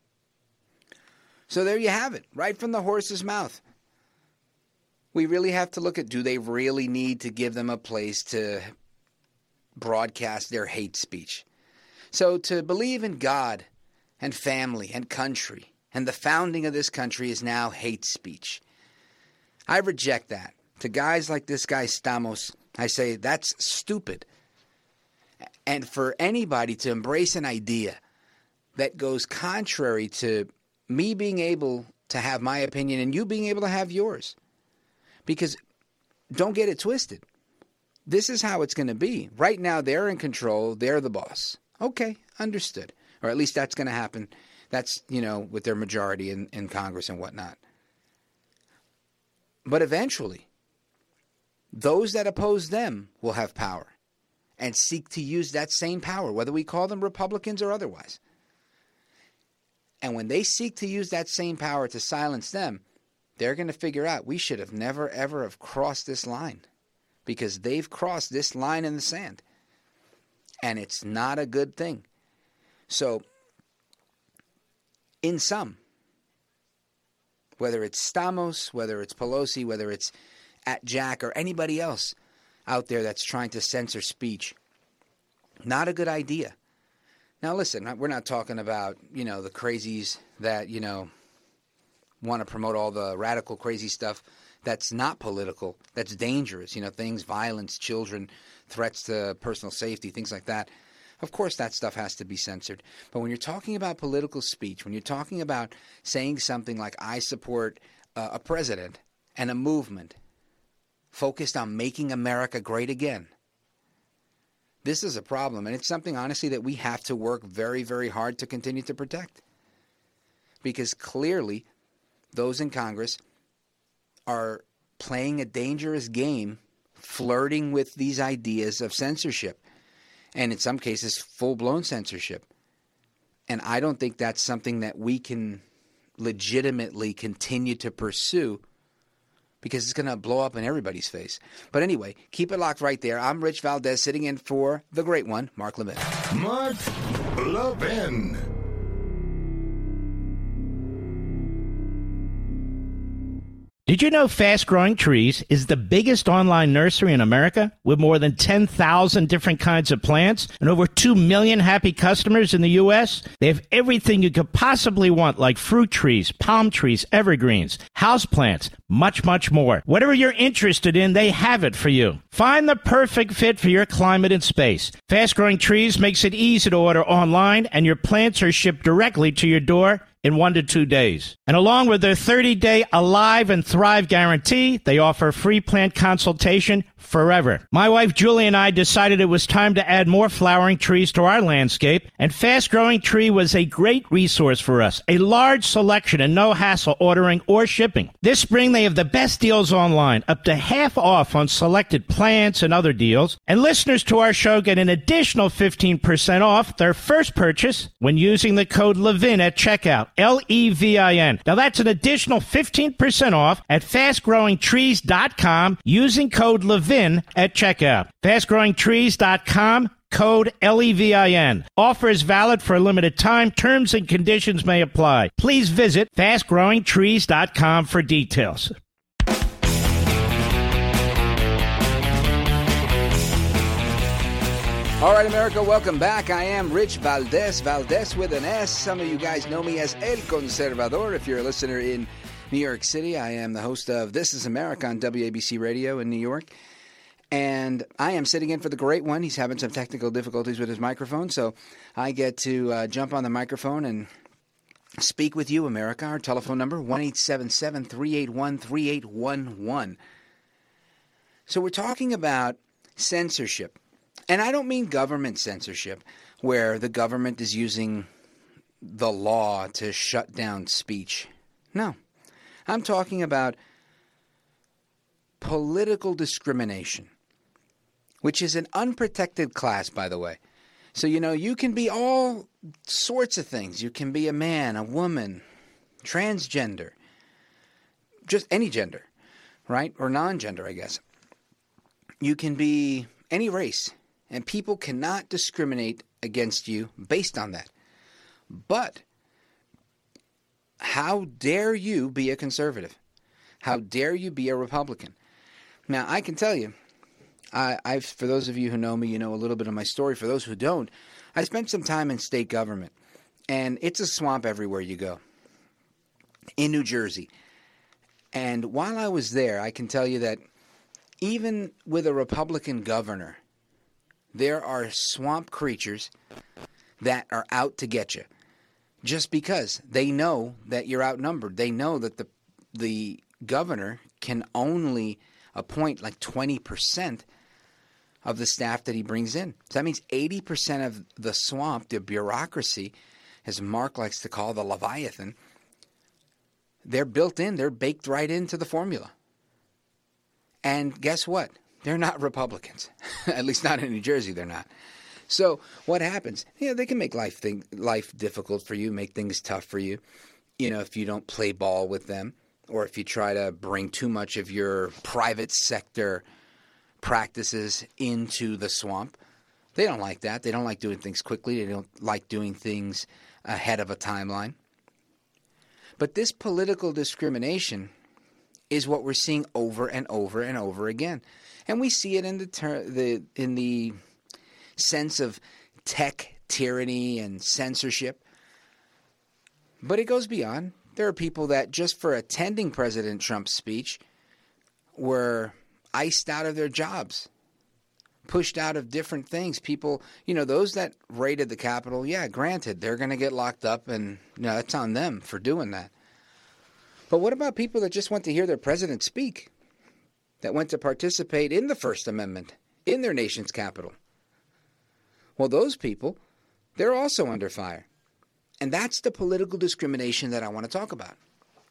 Speaker 5: So there you have it, right from the horse's mouth. We really have to look at, do they really need to give them a place to broadcast their hate speech? So to believe in God and family and country and the founding of this country is now hate speech. I reject that. To guys like this guy Stamos, I say that's stupid. And for anybody to embrace an idea that goes contrary to me being able to have my opinion and you being able to have yours. Because don't get it twisted. This is how it's going to be. Right now, they're in control. They're the boss. Okay, understood. Or at least that's going to happen. That's, you know, with their majority in, in Congress and whatnot. But eventually, those that oppose them will have power and seek to use that same power, whether we call them Republicans or otherwise. And when they seek to use that same power to silence them, they're going to figure out we should have never, ever have crossed this line because they've crossed this line in the sand. And it's not a good thing. So, in sum, whether it's Stamos, whether it's Pelosi, whether it's at Jack or anybody else out there that's trying to censor speech, not a good idea. Now, listen, we're not talking about, you know, the crazies that, you know, want to promote all the radical crazy stuff that's not political, that's dangerous, you know, things, violence, children, threats to personal safety, things like that. Of course, that stuff has to be censored. But when you're talking about political speech, when you're talking about saying something like, I support uh, a president and a movement focused on making America great again, this is a problem. And it's something, honestly, that we have to work very, very hard to continue to protect. Because clearly, those in Congress are playing a dangerous game, flirting with these ideas of censorship. And in some cases, full-blown censorship. And I don't think that's something that we can legitimately continue to pursue because it's going to blow up in everybody's face. But anyway, keep it locked right there. I'm Rich Valdez, sitting in for the great one, Mark Levin.
Speaker 2: Mark Levin.
Speaker 3: Did you know Fast Growing Trees is the biggest online nursery in America with more than ten thousand different kinds of plants and over two million happy customers in the U S? They have everything you could possibly want, like fruit trees, palm trees, evergreens, houseplants, much, much more. Whatever you're interested in, they have it for you. Find the perfect fit for your climate and space. Fast Growing Trees makes it easy to order online, and your plants are shipped directly to your door in one to two days. And along with their thirty-day Alive and Thrive guarantee, they offer free plant consultation forever. My wife Julie and I decided it was time to add more flowering trees to our landscape, and Fast Growing Tree was a great resource for us. A large selection and no hassle ordering or shipping. This spring they have the best deals online, up to half off on selected plants and other deals. And listeners to our show get an additional fifteen percent off their first purchase when using the code Levin at checkout. L E V I N. Now that's an additional fifteen percent off at fast growing trees dot com using code Levin at checkout. fast growing trees dot com, code L E V I N. Offer is valid for a limited time. Terms and conditions may apply. Please visit fast growing trees dot com for details.
Speaker 5: All right, America, welcome back. I am Rich Valdez, Valdez with an S. Some of you guys know me as El Conservador. If you're a listener in New York City, I am the host of This is America on W A B C Radio in New York. And I am sitting in for the great one. He's having some technical difficulties with his microphone, so I get to uh, jump on the microphone and speak with you, America. Our telephone number, one eight seven seven, three eight one, three eight one one. So we're talking about censorship. And I don't mean government censorship, where the government is using the law to shut down speech. No. I'm talking about political discrimination, which is an unprotected class, by the way. So, you know, you can be all sorts of things. You can be a man, a woman, transgender, just any gender, right? Or non-gender, I guess. You can be any race. And people cannot discriminate against you based on that. But how dare you be a conservative? How dare you be a Republican? Now, I can tell you, I, I've, for those of you who know me, you know a little bit of my story. For those who don't, I spent some time in state government, and it's a swamp everywhere you go. In New Jersey. And while I was there, I can tell you that even with a Republican governor, there are swamp creatures that are out to get you just because they know that you're outnumbered. They know that the the governor can only appoint like twenty percent of the staff that he brings in. So that means eighty percent of the swamp, the bureaucracy, as Mark likes to call the Leviathan, they're built in, they're baked right into the formula. And guess what? They're not Republicans. At least not in New Jersey, they're not. So what happens? Yeah, they can make life thing, life difficult for you, make things tough for you, you know, if you don't play ball with them or if you try to bring too much of your private sector practices into the swamp. They don't like that. They don't like doing things quickly. They don't like doing things ahead of a timeline. But this political discrimination is what we're seeing over and over and over again. And we see it in the ter- the in the sense of tech tyranny and censorship. But it goes beyond. There are people that just for attending President Trump's speech were iced out of their jobs, pushed out of different things. People, you know, those that raided the Capitol, yeah, granted, they're going to get locked up, and you know, that's on them for doing that. But what about people that just went to hear their president speak, that went to participate in the First Amendment, in their nation's capital? Well, those people, they're also under fire. And that's the political discrimination that I want to talk about.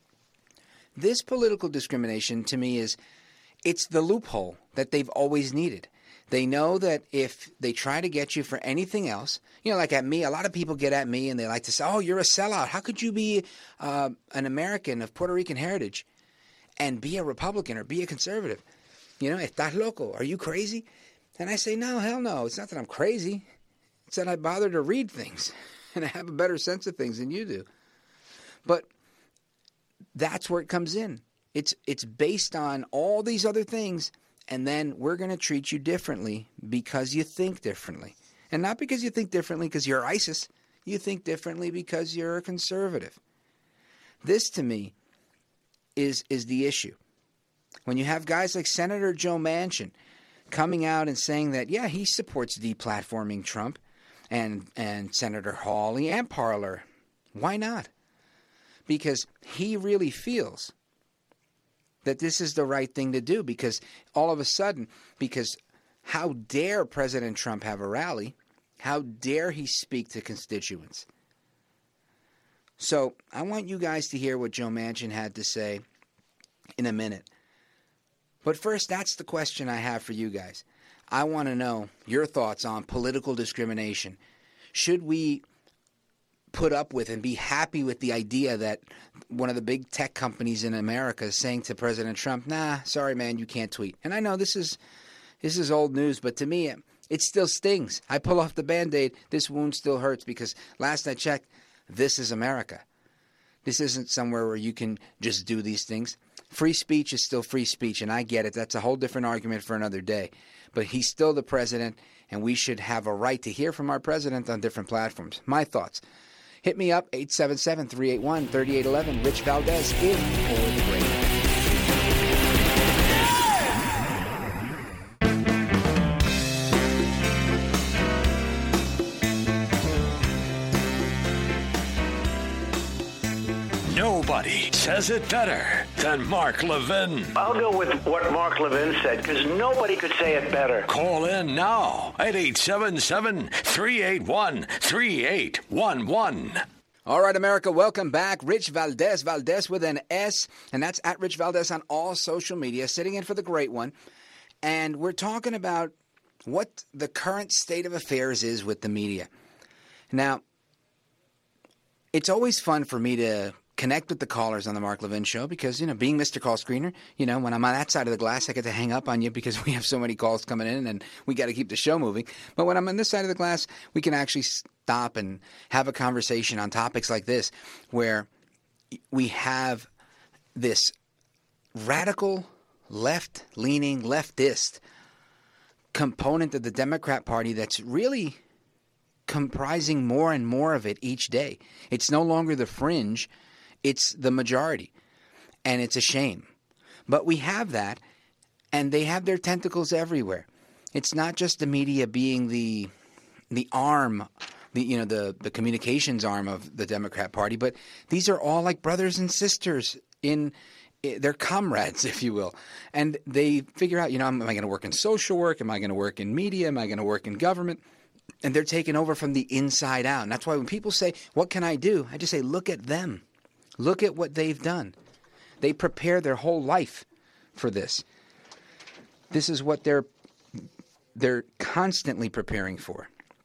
Speaker 5: This political discrimination, to me, is it's the loophole that they've always needed. They know that if they try to get you for anything else, you know, like at me, a lot of people get at me and they like to say, oh, you're a sellout. How could you be uh, an American of Puerto Rican heritage and be a Republican or be a conservative? You know, estás loco. Are you crazy? And I say, no, hell no. It's not that I'm crazy. It's that I bother to read things and I have a better sense of things than you do. But that's where it comes in. It's it's based on all these other things, and then we're going to treat you differently because you think differently. And not because you think differently because you're ISIS. You think differently because you're a conservative. This, to me, is is the issue. When you have guys like Senator Joe Manchin coming out and saying that, yeah, he supports deplatforming Trump, and, and Senator Hawley and Parler, why not? Because he really feels that this is the right thing to do, because all of a sudden, because how dare President Trump have a rally? How dare he speak to constituents? So I want you guys to hear what Joe Manchin had to say in a minute. But first, that's the question I have for you guys. I want to know your thoughts on political discrimination. Should we put up with and be happy with the idea that one of the big tech companies in America is saying to President Trump, nah, sorry, man, you can't tweet? And I know this is this is old news, but to me, it still stings. I pull off the Band-Aid, this wound still hurts, because last I checked, this is America. This isn't somewhere where you can just do these things. Free speech is still free speech, and I get it. That's a whole different argument for another day. But he's still the president, and we should have a right to hear from our president on different platforms. My thoughts. Hit me up, eight seven seven, three eight one, three eight one one. Rich Valdez in for the Great One.
Speaker 4: Nobody says it better than Mark Levin.
Speaker 10: I'll go with what Mark Levin said, because nobody could say it better.
Speaker 4: Call in now at eight seven seven, three eight one, three eight one one.
Speaker 5: All right, America, welcome back. Rich Valdez, Valdez with an S, and that's at Rich Valdez on all social media, sitting in for the Great One. And we're talking about what the current state of affairs is with the media. Now, it's always fun for me to connect with the callers on the Mark Levin Show because, you know, being Mister Call Screener, you know, when I'm on that side of the glass, I get to hang up on you because we have so many calls coming in and we got to keep the show moving. But when I'm on this side of the glass, we can actually stop and have a conversation on topics like this where we have this radical left-leaning leftist component of the Democrat Party that's really comprising more and more of it each day. It's no longer the fringe, it's the majority. And it's a shame. But we have that, and they have their tentacles everywhere. It's not just the media being the the arm, the you know the, the communications arm of the Democrat Party, but these are all like brothers and sisters in they're comrades, if you will. And they figure out, you know, am I going to work in social work? Am I going to work in media? Am I going to work in government? And they're taking over from the inside out. And that's why when people say, what can I do? I just say, look at them. Look at what they've done. They prepare their whole life for this. This is what they're they're constantly preparing for.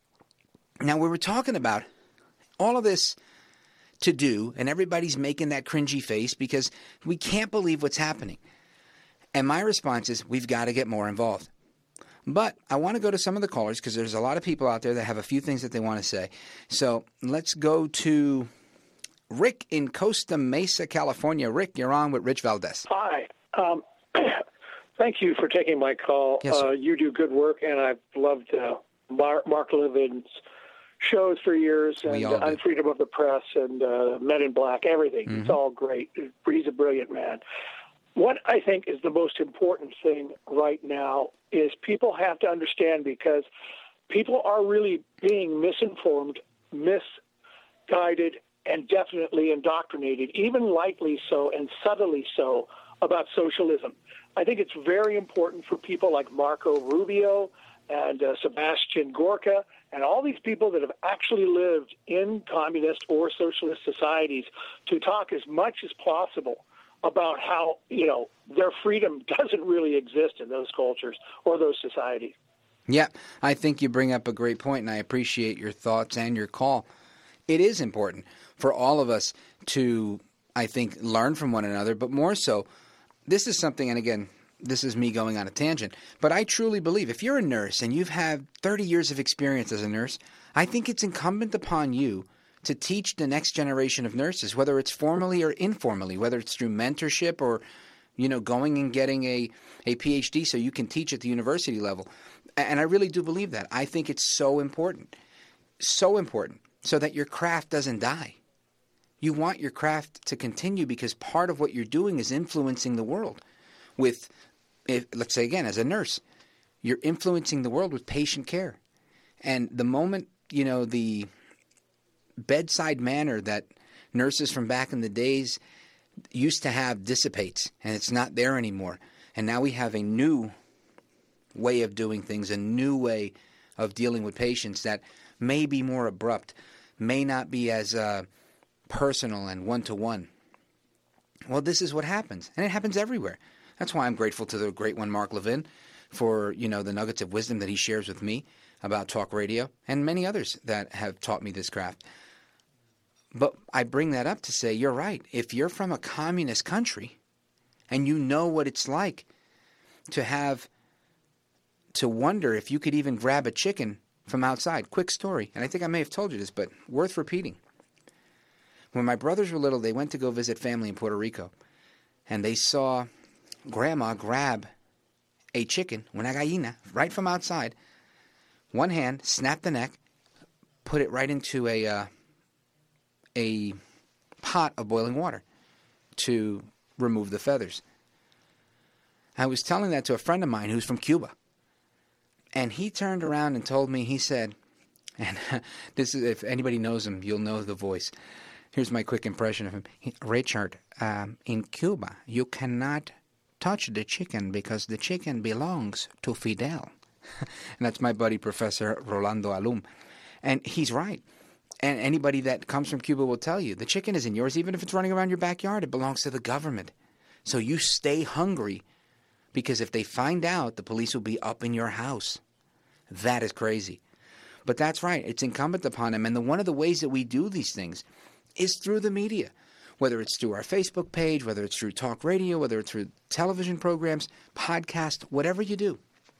Speaker 5: Now, we were talking about all of this to do, and everybody's making that cringy face because we can't believe what's happening. And my response is, we've got to get more involved. But I want to go to some of the callers because there's a lot of people out there that have a few things that they want to say. So let's go to Rick in Costa Mesa, California. Rick, you're on with Rich Valdez.
Speaker 11: Hi. Um, thank you for taking my call.
Speaker 5: Yes,
Speaker 11: uh, you do good work, and I've loved uh, Mark, Mark Levin's shows for years, and
Speaker 5: all do.
Speaker 11: on Freedom of the Press and uh, Men in Black, everything.
Speaker 5: Mm-hmm.
Speaker 11: It's all great. He's a brilliant man. What I think is the most important thing right now is people have to understand, because people are really being misinformed, misguided, and definitely indoctrinated, even lightly so and subtly so, about socialism. I think it's very important for people like Marco Rubio and uh, Sebastian Gorka and all these people that have actually lived in communist or socialist societies to talk as much as possible about how, you know, their freedom doesn't really exist in those cultures or those societies.
Speaker 5: Yeah, I think you bring up a great point, and I appreciate your thoughts and your call. It is important for all of us to, I think, learn from one another, but more so, this is something, and again, this is me going on a tangent, but I truly believe if you're a nurse and you've had thirty years of experience as a nurse, I think it's incumbent upon you to teach the next generation of nurses, whether it's formally or informally, whether it's through mentorship or, you know, going and getting a, a P H D so you can teach at the university level. And I really do believe that. I think it's so important, so important, so that your craft doesn't die. You want your craft to continue because part of what you're doing is influencing the world with, if, let's say again, as a nurse, you're influencing the world with patient care. And the moment, you know, the bedside manner that nurses from back in the days used to have dissipates, and it's not there anymore. And now we have a new way of doing things, a new way of dealing with patients that may be more abrupt, may not be as uh, personal and one-to-one. Well, this is what happens, and it happens everywhere. That's why I'm grateful to the great one, Mark Levin, for, you know, the nuggets of wisdom that he shares with me about talk radio and many others that have taught me this craft. But I bring that up to say, you're right. If you're from a communist country and you know what it's like to have to wonder if you could even grab a chicken from outside. Quick story, and I think I may have told you this, but worth repeating. When my brothers were little, they went to go visit family in Puerto Rico, and they saw Grandma grab a chicken, una gallina, right from outside. One hand, snap the neck, put it right into a uh, a pot of boiling water to remove the feathers. I was telling that to a friend of mine who's from Cuba. And he turned around and told me, he said, and this is, if anybody knows him, you'll know the voice. Here's my quick impression of him. He, Richard, um, in Cuba, you cannot touch the chicken because the chicken belongs to Fidel. And that's my buddy, Professor Rolando Alum. And he's right. And anybody that comes from Cuba will tell you, the chicken isn't yours, even if it's running around your backyard. It belongs to the government. So you stay hungry, because if they find out, the police will be up in your house. That is crazy. But that's right. It's incumbent upon them. And the, one of the ways that we do these things is through the media, whether it's through our Facebook page, whether it's through talk radio, whether it's through television programs, podcast, whatever you do.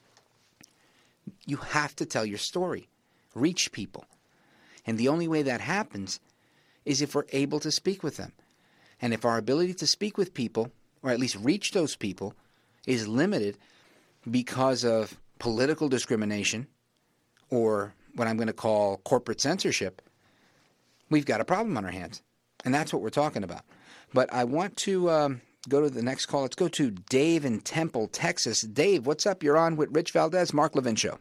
Speaker 5: You have to tell your story, reach people. And the only way that happens is if we're able to speak with them. And if our ability to speak with people, or at least reach those people, is limited because of political discrimination or what I'm going to call corporate censorship, we've got a problem on our hands. And that's what we're talking about. But I want to um, go to the next call. Let's go to Dave in Temple, Texas. Dave, what's up? You're on with Rich Valdez, Mark Levin Show.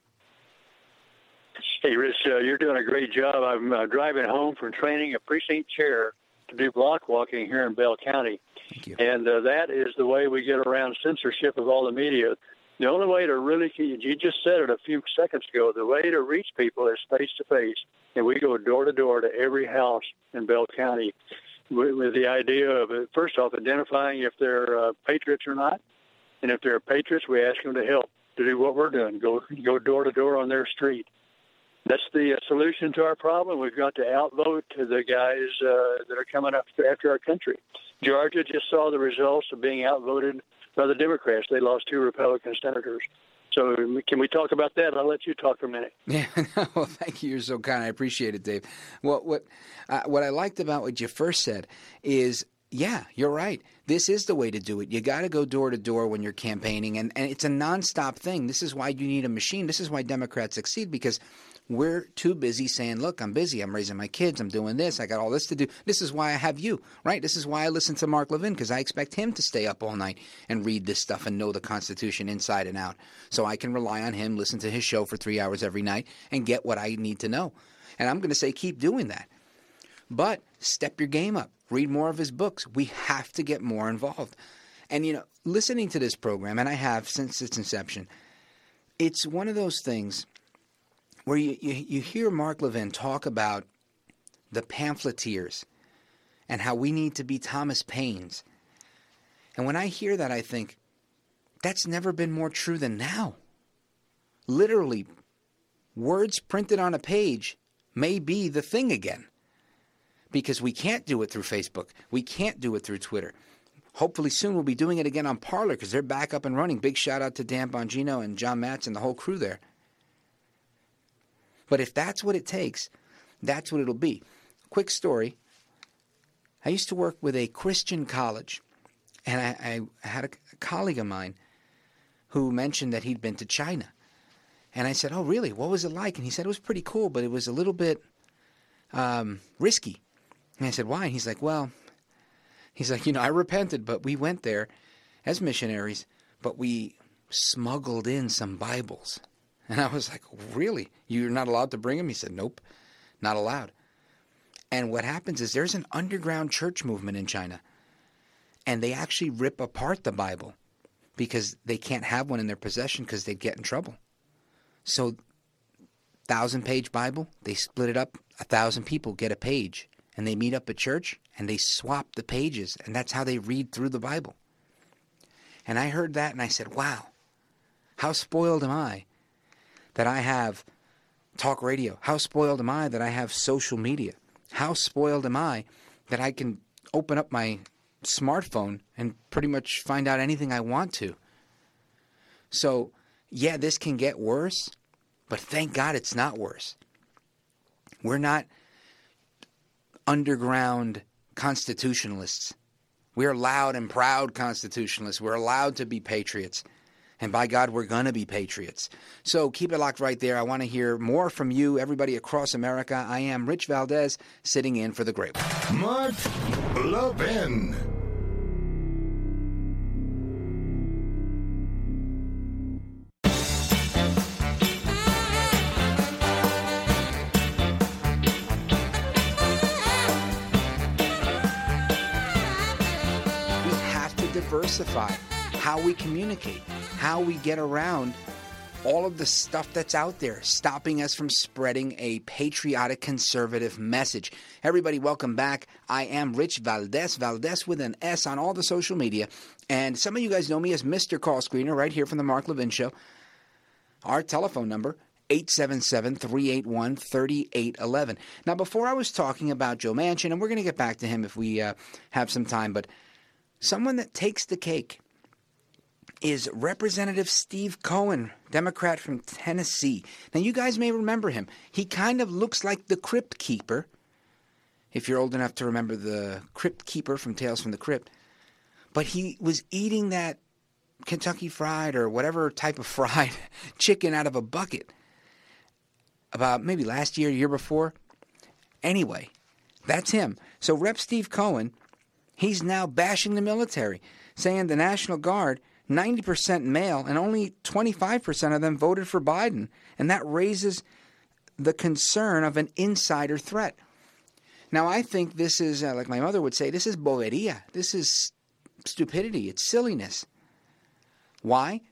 Speaker 12: Hey, Rich, uh, you're doing a great job. I'm uh, driving home from training a precinct chair to do block walking here in Bell County.
Speaker 5: Thank you.
Speaker 12: And uh, that is the way we get around censorship of all the media. The only way to really, you just said it a few seconds ago, the way to reach people is face-to-face. And we go door-to-door to every house in Bell County with, with the idea of, uh, first off, identifying if they're uh, patriots or not. And if they're patriots, we ask them to help, to do what we're doing, go go door-to-door on their street. That's the uh, solution to our problem. We've got to outvote the guys uh, that are coming up after our country. Georgia just saw the results of being outvoted by the Democrats. They lost two Republican senators. So can we talk about that? I'll let you talk for a minute.
Speaker 5: Yeah, well, thank you. You're so kind. I appreciate it, Dave. Well, what uh, what I liked about what you first said is, yeah, you're right. This is the way to do it. You got to go door to door when you're campaigning, and, and it's a nonstop thing. This is why you need a machine. This is why Democrats succeed, because we're too busy saying, look, I'm busy. I'm raising my kids. I'm doing this. I got all this to do. This is why I have you, right? This is why I listen to Mark Levin, because I expect him to stay up all night and read this stuff and know the Constitution inside and out. So I can rely on him, listen to his show for three hours every night, and get what I need to know. And I'm going to say keep doing that. But step your game up. Read more of his books. We have to get more involved. And, you know, listening to this program, and I have since its inception, it's one of those things where you, you, you hear Mark Levin talk about the pamphleteers and how we need to be Thomas Paines. And when I hear that, I think, that's never been more true than now. Literally, words printed on a page may be the thing again. Because we can't do it through Facebook. We can't do it through Twitter. Hopefully soon we'll be doing it again on Parler because they're back up and running. Big shout out to Dan Bongino and John Matz and the whole crew there. But if that's what it takes, that's what it'll be. Quick story. I used to work with a Christian college, and I, I had a, a colleague of mine who mentioned that he'd been to China. And I said, oh, really? What was it like? And he said it was pretty cool, but it was a little bit um, risky. And I said, why? And he's like, well, he's like, you know, I repented, but we went there as missionaries, but we smuggled in some Bibles. And I was like, really? You're not allowed to bring them? He said, nope, not allowed. And what happens is there's an underground church movement in China, and they actually rip apart the Bible because they can't have one in their possession because they'd get in trouble. So, thousand-page Bible, they split it up, a thousand people get a page. And they meet up at church, and they swap the pages, and that's how they read through the Bible. And I heard that, and I said, wow, how spoiled am I that I have talk radio? How spoiled am I that I have social media? How spoiled am I that I can open up my smartphone and pretty much find out anything I want to? So, yeah, this can get worse, but thank God it's not worse. We're not underground constitutionalists. We're loud and proud constitutionalists. We're allowed to be patriots. And by God, we're going to be patriots. So keep it locked right there. I want to hear more from you, everybody across America. I am Rich Valdez, sitting in for the great one.
Speaker 2: Mark Levin.
Speaker 5: Diversify how we communicate, how we get around all of the stuff that's out there, stopping us from spreading a patriotic conservative message. Everybody, welcome back. I am Rich Valdez, Valdez with an S on all the social media. And some of you guys know me as Mister Call Screener right here from the Mark Levin Show. Our telephone number, eight seven seven, three eight one, three eight one one. Now, before I was talking about Joe Manchin, and we're going to get back to him if we uh, have some time, but someone that takes the cake is Representative Steve Cohen, Democrat from Tennessee. Now, you guys may remember him. He kind of looks like the Crypt Keeper, if you're old enough to remember the Crypt Keeper from Tales from the Crypt. But he was eating that Kentucky Fried or whatever type of fried chicken out of a bucket about maybe last year, year before. Anyway, that's him. So Rep Steve Cohen, he's now bashing the military, saying the National Guard, ninety percent male, and only twenty-five percent of them voted for Biden. And that raises the concern of an insider threat. Now, I think this is, uh, like my mother would say, this is bobería. This is stupidity. It's silliness. Why?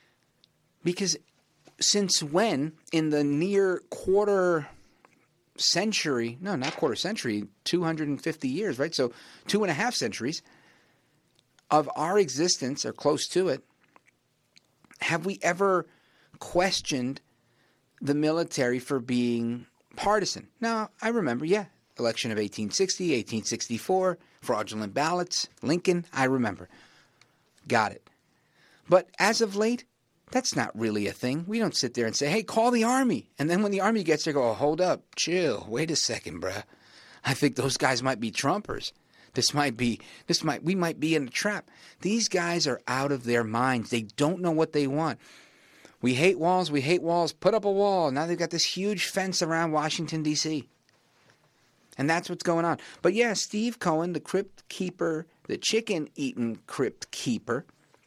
Speaker 5: Because since when in the near quarter century, no, not quarter century, two hundred fifty years, right? So two and a half centuries of our existence, or close to it, have we ever questioned the military for being partisan? Now, I remember, yeah, election of eighteen sixty, eighteen sixty-four, fraudulent ballots, Lincoln, I remember. Got it. But as of late, that's not really a thing. We don't sit there and say, hey, call the Army. And then when the Army gets there, go, oh, hold up, chill, wait a second, bruh. I think those guys might be Trumpers. This might be, this might, we might be in a trap. These guys are out of their minds. They don't know what they want. We hate walls, we hate walls, put up a wall. Now they've got this huge fence around Washington, D C And that's what's going on. But yeah, Steve Cohen, the crypt keeper, the chicken-eating crypt keeper,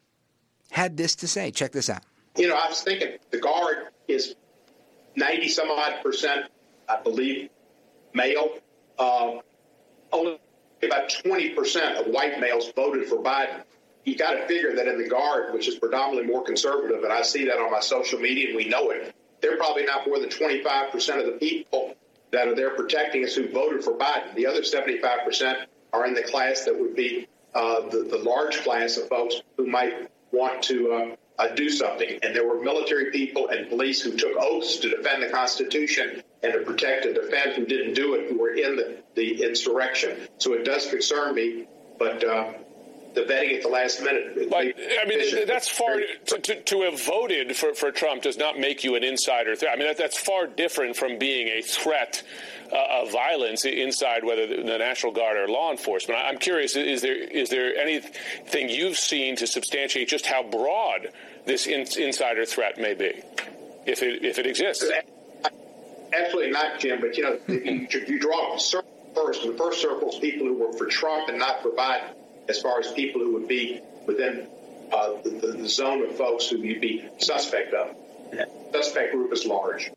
Speaker 5: had this to say. Check this out.
Speaker 13: You know, I was thinking the Guard is ninety some odd percent, I believe, male. Uh, only about twenty percent of white males voted for Biden. You got to figure that in the Guard, which is predominantly more conservative, and I see that on my social media and we know it, they're probably not more than twenty-five percent of the people that are there protecting us who voted for Biden. The other seventy-five percent are in the class that would be uh, the, the large class of folks who might want to uh, uh, do something. And there were military people and police who took oaths to defend the Constitution and to protect and defend who didn't do it, who were in the, the insurrection. So it does concern me, but uh, the vetting at the last minute.
Speaker 14: But, I mean, that's far to, to, to have voted for, for Trump does not make you an insider threat. I mean, that, that's far different from being a threat uh, of violence inside whether the, the National Guard or law enforcement. I'm curious, is there is there anything you've seen to substantiate just how broad this in, insider threat may be, if it if it exists?
Speaker 13: Absolutely not, Jim. But, you know, you, you draw a circle first. And the first circle is people who were for Trump and not for Biden, as far as people who would be within uh, the, the zone of folks who you'd be suspect of. The suspect group is large.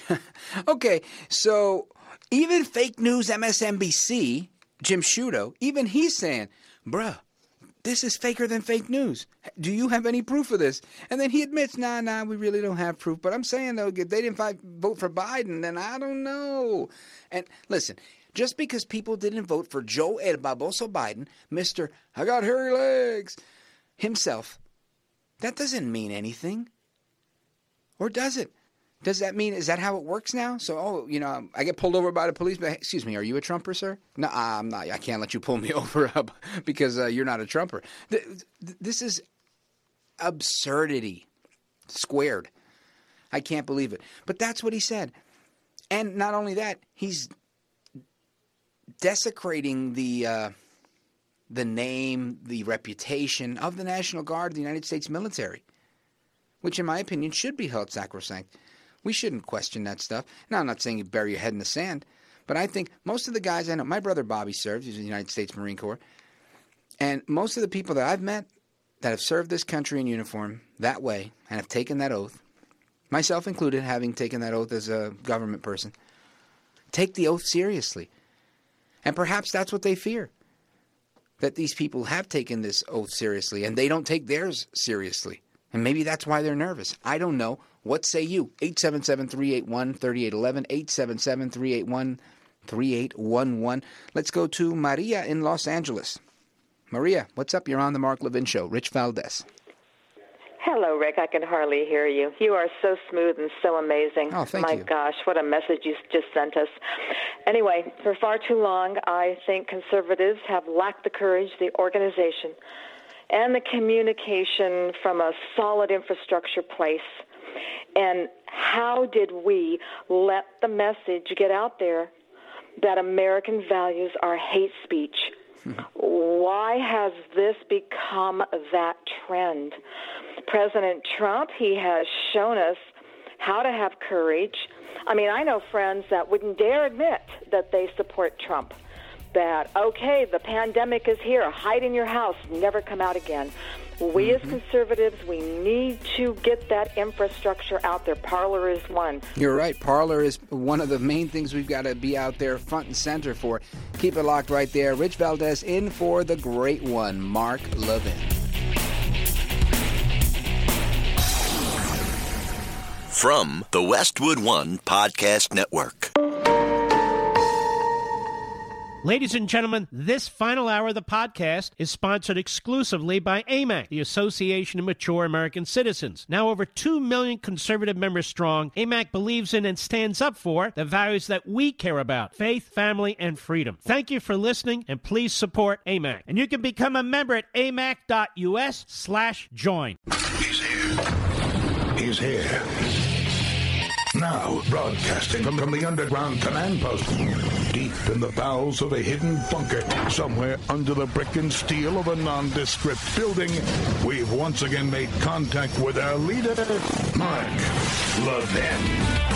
Speaker 5: Okay, so even fake news M S N B C, Jim Sciutto, even he's saying, bruh, this is faker than fake news. Do you have any proof of this? And then he admits, nah, nah, we really don't have proof. But I'm saying, though, if they didn't fight, vote for Biden, then I don't know. And listen, just because people didn't vote for Joe El Baboso Biden, Mister I got hairy legs, himself, that doesn't mean anything. Or does it? Does that mean, is that how it works now? So, oh, you know, I get pulled over by the police, but hey, excuse me, are you a Trumper, sir? No, I'm not. I can't let you pull me over up because uh, you're not a Trumper. This is absurdity squared. I can't believe it. But that's what he said. And not only that, he's desecrating the uh, the name, the reputation of the National Guard, the United States military, which in my opinion should be held sacrosanct. We shouldn't question that stuff. Now, I'm not saying you bury your head in the sand, but I think most of the guys I know, my brother Bobby served, he's in the United States Marine Corps, and most of the people that I've met that have served this country in uniform that way and have taken that oath, myself included, having taken that oath as a government person, take the oath seriously. And perhaps that's what they fear, that these people have taken this oath seriously and they don't take theirs seriously. And maybe that's why they're nervous. I don't know. What say you? eight seven seven, three eight one, three eight one one, eight seven seven, three eight one, three eight one one. Let's go to Maria in Los Angeles. Maria, what's up? You're on the Mark Levin Show. Rich Valdez.
Speaker 15: Hello, Rick. I can hardly hear you. You are so smooth and so amazing.
Speaker 5: Oh, thank
Speaker 15: My
Speaker 5: you.
Speaker 15: My gosh, what a message you just sent us. Anyway, for far too long, I think conservatives have lacked the courage, the organization, and the communication from a solid infrastructure place. And how did we let the message get out there that American values are hate speech? Why has this become that trend? President Trump, he has shown us how to have courage. I mean, I know friends that wouldn't dare admit that they support Trump. That, okay, the pandemic is here, hide in your house, never come out again. We mm-hmm. as conservatives, we need to get that infrastructure out there. Parler is one.
Speaker 5: You're right. Parler is one of the main things we've got to be out there front and center for. Keep it locked right there. Rich Valdez in for the great one, Mark Levin.
Speaker 8: From the Westwood One Podcast Network.
Speaker 3: Ladies and gentlemen, this final hour of the podcast is sponsored exclusively by A M A C, the Association of Mature American Citizens. Now over two million conservative members strong, A M A C believes in and stands up for the values that we care about: faith, family, and freedom. Thank you for listening, and please support A M A C. And you can become a member at amac.us slash join.
Speaker 2: He's here. He's here. Now, broadcasting from, from the underground command post, deep in the bowels of a hidden bunker, somewhere under the brick and steel of a nondescript building, we've once again made contact with our leader, Mark Levin.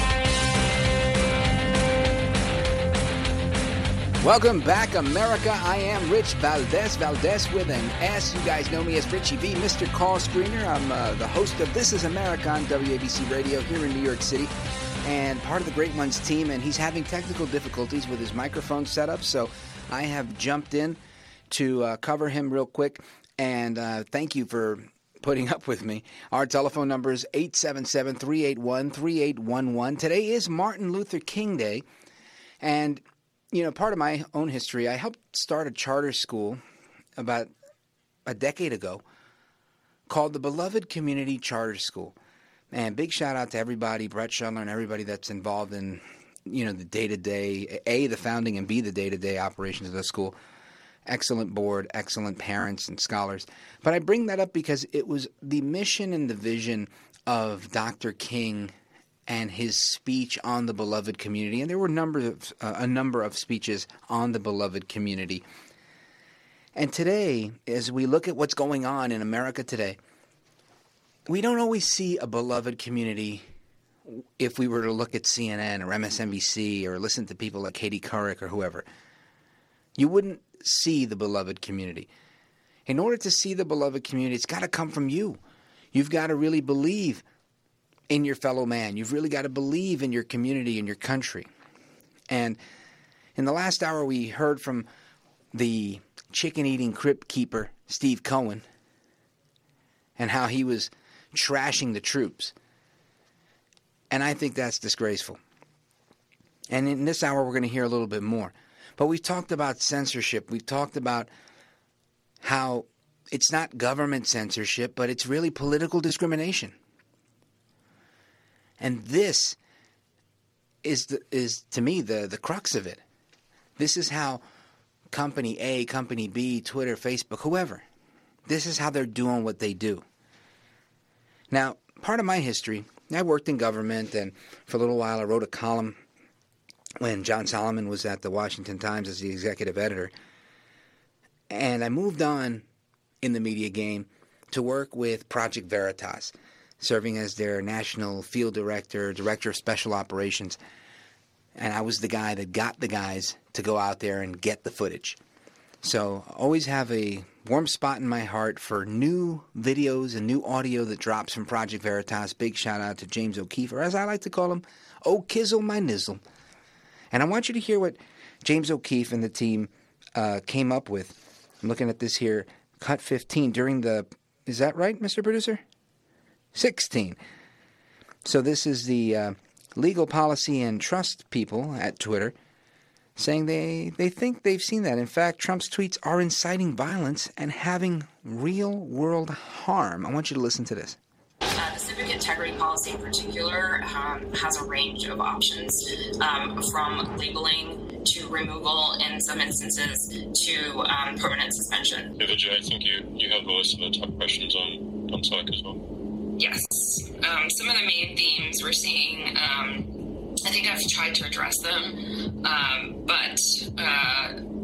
Speaker 5: Welcome back, America. I am Rich Valdez, Valdez with an S. You guys know me as Richie V, Mister Call Screener. I'm uh, the host of This is America on W A B C Radio here in New York City, and part of the Great Ones team, and he's having technical difficulties with his microphone setup, so I have jumped in to uh, cover him real quick, and uh, thank you for putting up with me. Our telephone number is eight seven seven, three eight one, three eight one one. Today is Martin Luther King Day, and you know, part of my own history, I helped start a charter school about a decade ago called the Beloved Community Charter School. And big shout out to everybody, Brett Schundler and everybody that's involved in, you know, the day-to-day, A, the founding, and B, the day-to-day operations of the school. Excellent board, excellent parents and scholars. But I bring that up because it was the mission and the vision of Doctor King and his speech on the beloved community, and there were number of, uh, a number of speeches on the beloved community. And today, as we look at what's going on in America today, we don't always see a beloved community. If we were to look at C N N or M S N B C or listen to people like Katie Couric or whoever, you wouldn't see the beloved community. In order to see the beloved community, it's got to come from you. You've got to really believe in your fellow man. You've really got to believe in your community and your country. And in the last hour, we heard from the chicken-eating crypt keeper, Steve Cohen, and how he was trashing the troops. And I think that's disgraceful. And in this hour, we're going to hear a little bit more. But we've talked about censorship. We've talked about how it's not government censorship, but it's really political discrimination. And this is, the, is to me, the, the crux of it. This is how Company A, Company B, Twitter, Facebook, whoever, this is how they're doing what they do. Now, part of my history, I worked in government, and for a little while I wrote a column when John Solomon was at the Washington Times as the executive editor. And I moved on in the media game to work with Project Veritas, serving as their national field director, director of special operations. And I was the guy that got the guys to go out there and get the footage. So I always have a warm spot in my heart for new videos and new audio that drops from Project Veritas. Big shout out to James O'Keefe, or as I like to call him, O'Kizzle my nizzle. And I want you to hear what James O'Keefe and the team uh, came up with. I'm looking at this here, cut fifteen during the, is that right, Mister Producer? sixteen. So this is the uh, legal policy and trust people at Twitter saying they, they think they've seen that. In fact, Trump's tweets are inciting violence and having real-world harm. I want you to listen to this.
Speaker 16: Uh, the civic integrity policy in particular um, has a range of options, um, from labeling to removal in some instances to um, permanent suspension.
Speaker 17: Yeah, Vijay, I think you, you have a list of the top questions on, on S A C as well.
Speaker 16: Yes. Um, some of the main themes we're seeing, um, I think I've tried to address them, um, but uh,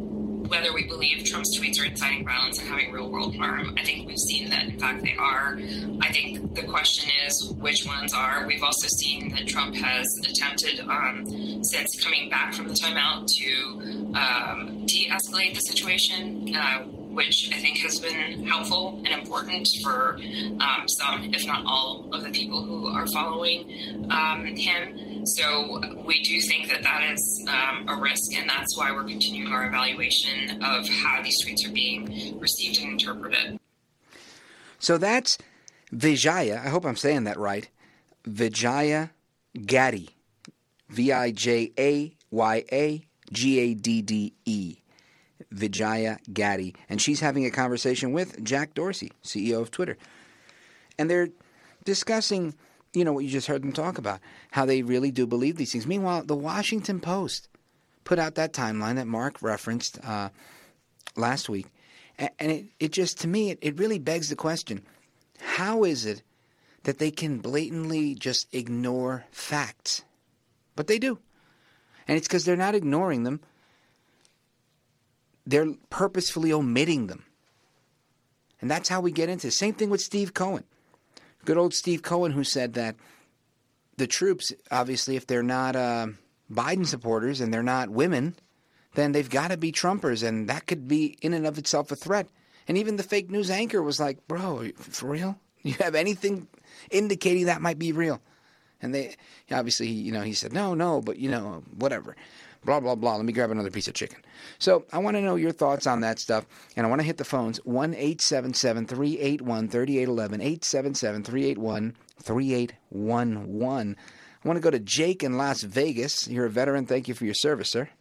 Speaker 16: whether we believe Trump's tweets are inciting violence and having real-world harm. I think we've seen that, in fact, they are. I think the question is which ones are. We've also seen that Trump has attempted, um, since coming back from the timeout, to um, de-escalate the situation, uh, which I think has been helpful and important for um, some, if not all, of the people who are following um, him. So we do think that that is um, a risk, and that's why we're continuing our evaluation of how these tweets are being received and interpreted.
Speaker 5: So that's Vijaya, I hope I'm saying that right, Vijaya Gadde, V I J A Y A G A D D E. Vijaya Gadde, and she's having a conversation with Jack Dorsey, C E O of Twitter. And they're discussing, you know, what you just heard them talk about, how they really do believe these things. Meanwhile, the Washington Post put out that timeline that Mark referenced uh, last week. And it, it just, to me, it, it really begs the question, how is it that they can blatantly just ignore facts? But they do. And it's because they're not ignoring them. They're purposefully omitting them. And that's how we get into it. Same thing with Steve Cohen. Good old Steve Cohen, who said that the troops, obviously, if they're not uh, Biden supporters and they're not women, then they've got to be Trumpers, and that could be in and of itself a threat. And even the fake news anchor was like, bro, for real? You have anything indicating that might be real? And they, obviously, you know, he said, no, no, but, you know, whatever. Blah, blah, blah. Let me grab another piece of chicken. So I want to know your thoughts on that stuff, and I want to hit the phones, one eight seven seven, three eight one, three eight one one, eight seven seven, three eight one, three eight one one. I want to go to Jake in Las Vegas. You're a veteran. Thank you for your service, sir.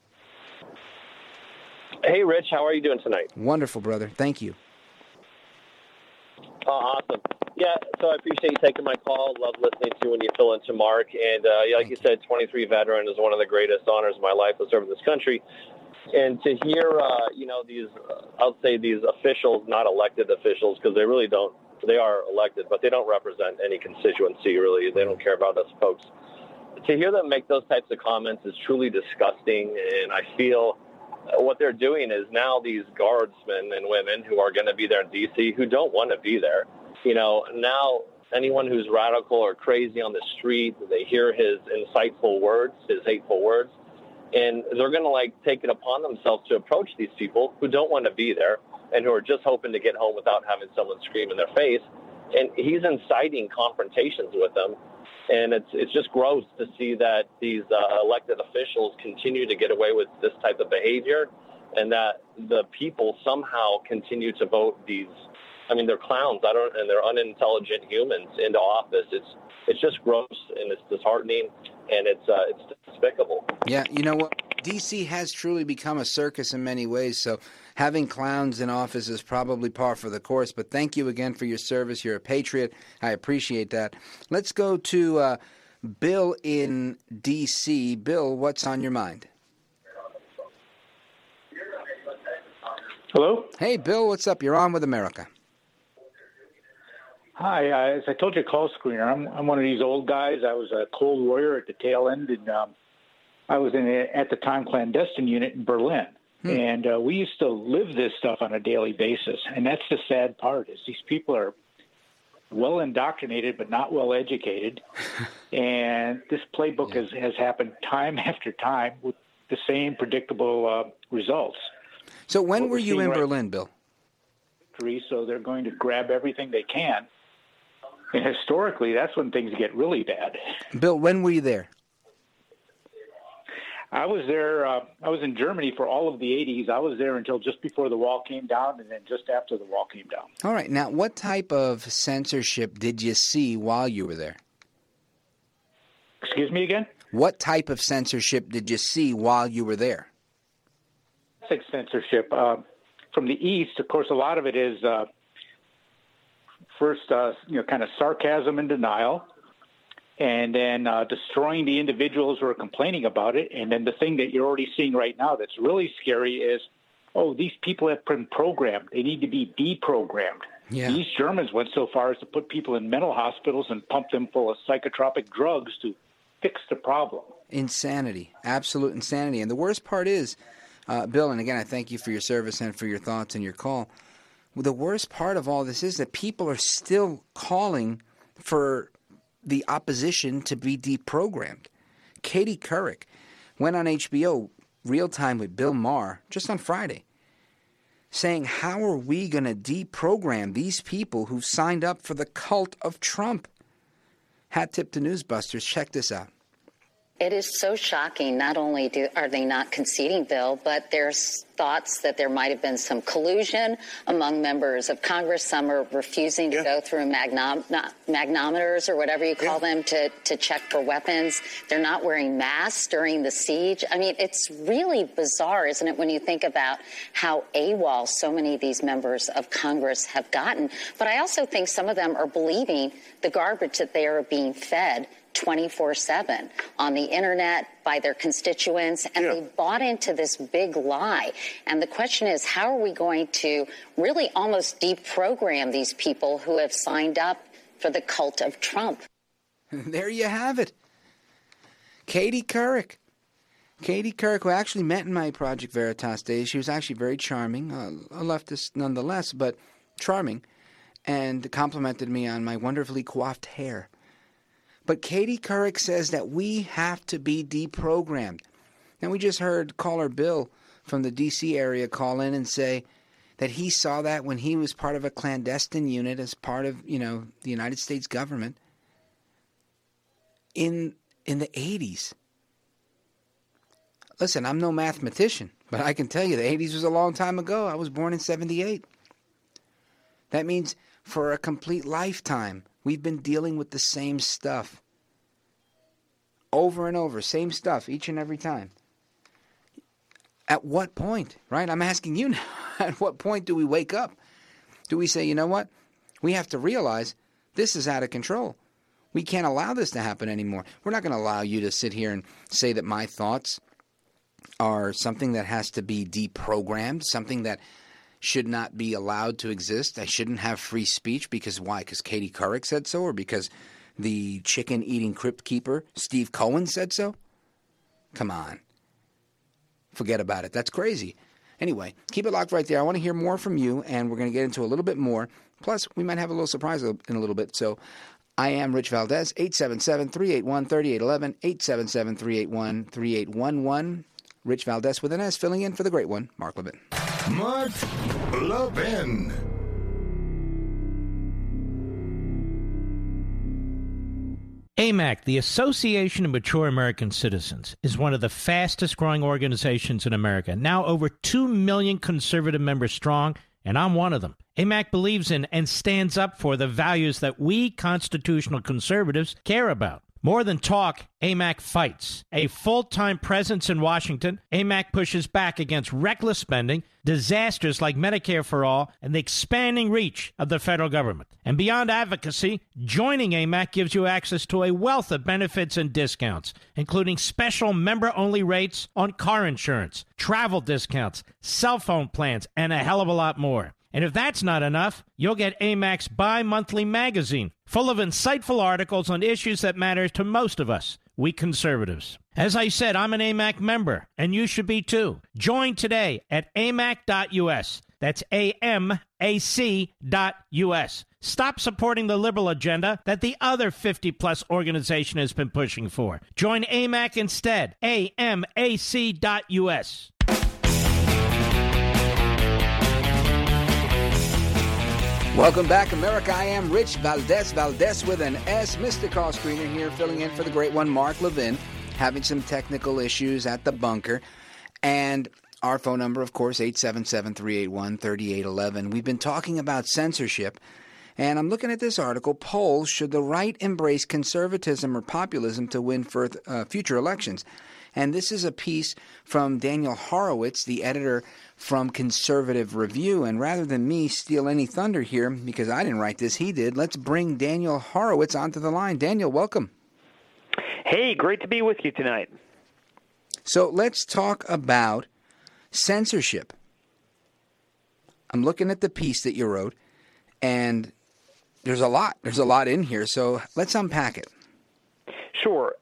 Speaker 18: Hey, Rich. How are you doing tonight?
Speaker 5: Wonderful, brother. Thank you.
Speaker 18: Oh, awesome. Yeah, so I appreciate you taking my call. Love listening to when you fill into Mark. And uh, yeah, like you said, twenty-three veteran is one of the greatest honors of my life to serve in this country. And to hear, uh, you know, these, uh, I'll say these officials, not elected officials, because they really don't, they are elected, but they don't represent any constituency, really. They don't care about us folks. To hear them make those types of comments is truly disgusting. And I feel what they're doing is now these guardsmen and women who are going to be there in D C who don't want to be there, you know, now anyone who's radical or crazy on the street, they hear his insightful words, his hateful words, and they're going to, like, take it upon themselves to approach these people who don't want to be there and who are just hoping to get home without having someone scream in their face. And he's inciting confrontations with them. And it's it's just gross to see that these uh, elected officials continue to get away with this type of behavior, and that the people somehow continue to vote these, I mean, they're clowns, I don't, and they're unintelligent humans into office. It's it's just gross, and it's disheartening, and it's uh, it's despicable.
Speaker 5: Yeah, you know what? D C has truly become a circus in many ways, so having clowns in office is probably par for the course. But thank you again for your service. You're a patriot. I appreciate that. Let's go to uh, Bill in D C. Bill, what's on your mind?
Speaker 19: Hello?
Speaker 5: Hey, Bill, what's up? You're on with America.
Speaker 19: Hi. Uh, as I told you, call screener, I'm, I'm one of these old guys. I was a Cold Warrior at the tail end, and um, I was in a, at the time, clandestine unit in Berlin. Hmm. And uh, we used to live this stuff on a daily basis. And that's the sad part, is these people are well indoctrinated but not well educated. And this playbook yeah. has, has happened time after time with the same predictable uh, results.
Speaker 5: So when
Speaker 19: what
Speaker 5: were you in
Speaker 19: right
Speaker 5: Berlin, Bill?
Speaker 19: So they're going to grab everything they can. And historically, that's when things get really bad.
Speaker 5: Bill, when were you there?
Speaker 19: I was there. Uh, I was in Germany for all of the eighties. I was there until just before the wall came down, and then just after the wall came down.
Speaker 5: All right. Now, what type of censorship did you see while you were there?
Speaker 19: Excuse me again?
Speaker 5: What type of censorship did you see while you were there?
Speaker 19: Classic censorship. Uh, from the East, of course, a lot of it is uh, first, uh, you know, kind of sarcasm and denial. And then uh, destroying the individuals who are complaining about it. And then the thing that you're already seeing right now that's really scary is, oh, these people have been programmed. They need to be deprogrammed.
Speaker 5: Yeah.
Speaker 19: These Germans went so far as to put people in mental hospitals and pump them full of psychotropic drugs to fix the problem.
Speaker 5: Insanity. Absolute insanity. And the worst part is, Uh, Bill, and again, I thank you for your service and for your thoughts and your call. Well, the worst part of all this is that people are still calling for the opposition to be deprogrammed. Katie Couric went on H B O, Real Time with Bill Maher, just on Friday, saying, how are we going to deprogram these people who've signed up for the cult of Trump? Hat tip to Newsbusters. Check this out.
Speaker 20: It is so shocking. Not only do, are they not conceding, Bill, but there's thoughts that there might have been some collusion among members of Congress. Some are refusing to yeah. go through magnom- magnometers or whatever you call yeah. them to, to check for weapons. They're not wearing masks during the siege. I mean, it's really bizarre, isn't it, when you think about how AWOL so many of these members of Congress have gotten. But I also think some of them are believing the garbage that they are being fed twenty-four seven on the internet by their constituents, and yeah. they bought into this big lie. And the question is, how are we going to really almost deprogram these people who have signed up for the cult of Trump?
Speaker 5: There you have it. Katie Couric. Katie Couric, who I actually met in my Project Veritas days. She was actually very charming, uh, a leftist nonetheless, but charming, and complimented me on my wonderfully coiffed hair. But Katie Couric says that we have to be deprogrammed. Now, we just heard caller Bill from the D C area call in and say that he saw that when he was part of a clandestine unit as part of, you know, the United States government in in the eighties. Listen, I'm no mathematician, but I can tell you the eighties was a long time ago. I was born in seventy-eight. That means for a complete lifetime, we've been dealing with the same stuff. Over and over, same stuff each and every time. At what point, right? I'm asking you now, at what point do we wake up? Do we say, you know what? We have to realize this is out of control. We can't allow this to happen anymore. We're not going to allow you to sit here and say that my thoughts are something that has to be deprogrammed, something that should not be allowed to exist. I shouldn't have free speech because why? Because Katie Couric said so, or because the chicken-eating crypt keeper Steve Cohen said so? Come on. Forget about it. That's crazy. Anyway, keep it locked right there. I want to hear more from you, and we're going to get into a little bit more. Plus, we might have a little surprise in a little bit. So I am Rich Valdez, eight seven seven, three eight one, three eight one one, eight seven seven, three eight one, three eight one one. Rich Valdez with an S, filling in for the great one, Mark Levin.
Speaker 2: Mark Levin.
Speaker 3: A M A C, the Association of Mature American Citizens, is one of the fastest-growing organizations in America, now over two million conservative members strong, and I'm one of them. A M A C believes in and stands up for the values that we constitutional conservatives care about. More than talk, A M A C fights. A full-time presence in Washington, A M A C pushes back against reckless spending, disasters like Medicare for All, and the expanding reach of the federal government. And beyond advocacy, joining A M A C gives you access to a wealth of benefits and discounts, including special member-only rates on car insurance, travel discounts, cell phone plans, and a hell of a lot more. And if that's not enough, you'll get A M A C's bi-monthly magazine, full of insightful articles on issues that matter to most of us, we conservatives. As I said, I'm an A M A C member, and you should be too. Join today at A M A C dot U S. That's A M A C dot U S. Stop supporting the liberal agenda that the other fifty-plus organization has been pushing for. Join A M A C instead. A M A C dot U S.
Speaker 5: Welcome back, America. I am Rich Valdez, Valdez with an S. Mister Call Screener here, filling in for the great one, Mark Levin, having some technical issues at the bunker. And our phone number, of course, eight seven seven, three eight one, three eight one one. We've been talking about censorship, and I'm looking at this article, Polls, Should the Right Embrace Conservatism or Populism to Win for, uh, Future Elections? And this is a piece from Daniel Horowitz, the editor from Conservative Review. And rather than me steal any thunder here, because I didn't write this, he did, let's bring Daniel Horowitz onto the line. Daniel, welcome.
Speaker 21: Hey, great to be with you tonight.
Speaker 5: So let's talk about censorship. I'm looking at the piece that you wrote, and there's a lot. There's a lot in here, so let's unpack it.
Speaker 21: Sure.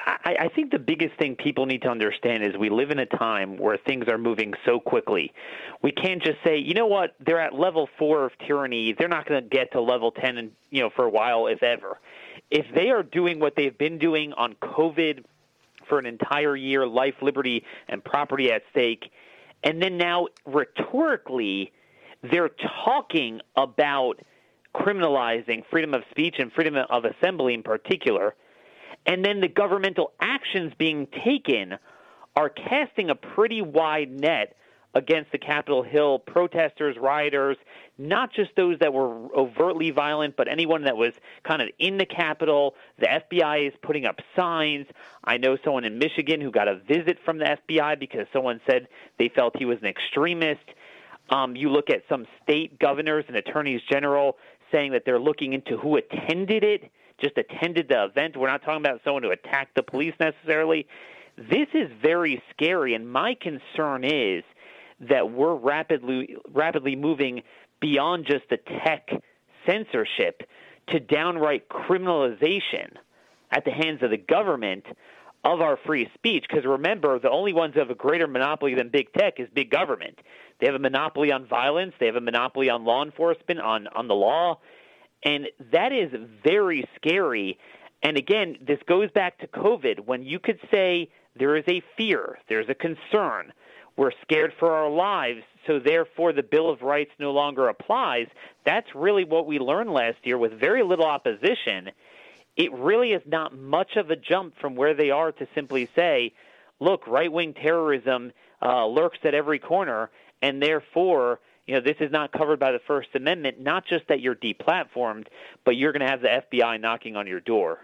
Speaker 21: I, I think the biggest thing people need to understand is we live in a time where things are moving so quickly. We can't just say, you know what, they're at level four of tyranny. They're not going to get to level ten, and you know, for a while, if ever. If they are doing what they've been doing on COVID for an entire year, life, liberty, and property at stake, and then now rhetorically they're talking about criminalizing freedom of speech and freedom of assembly in particular, and then the governmental actions being taken are casting a pretty wide net against the Capitol Hill protesters, rioters, not just those that were overtly violent, but anyone that was kind of in the Capitol. The F B I is putting up signs. I know someone in Michigan who got a visit from the F B I because someone said they felt he was an extremist. Um, you look at some state governors and attorneys general saying that they're looking into who attended it, just attended the event. We're not talking about someone who attacked the police necessarily. This is very scary, and my concern is that we're rapidly rapidly moving beyond just the tech censorship to downright criminalization at the hands of the government of our free speech. Because remember, the only ones who have a greater monopoly than big tech is big government. They have a monopoly on violence. They have a monopoly on law enforcement, on, on the law. And that is very scary. And again, this goes back to COVID, when you could say there is a fear, there's a concern, we're scared for our lives, so therefore the Bill of Rights no longer applies. That's really what we learned last year with very little opposition. It really is not much of a jump from where they are to simply say, look, right-wing terrorism uh, lurks at every corner, and therefore, you know, this is not covered by the First Amendment, not just that you're deplatformed, but you're going to have the F B I knocking on your door.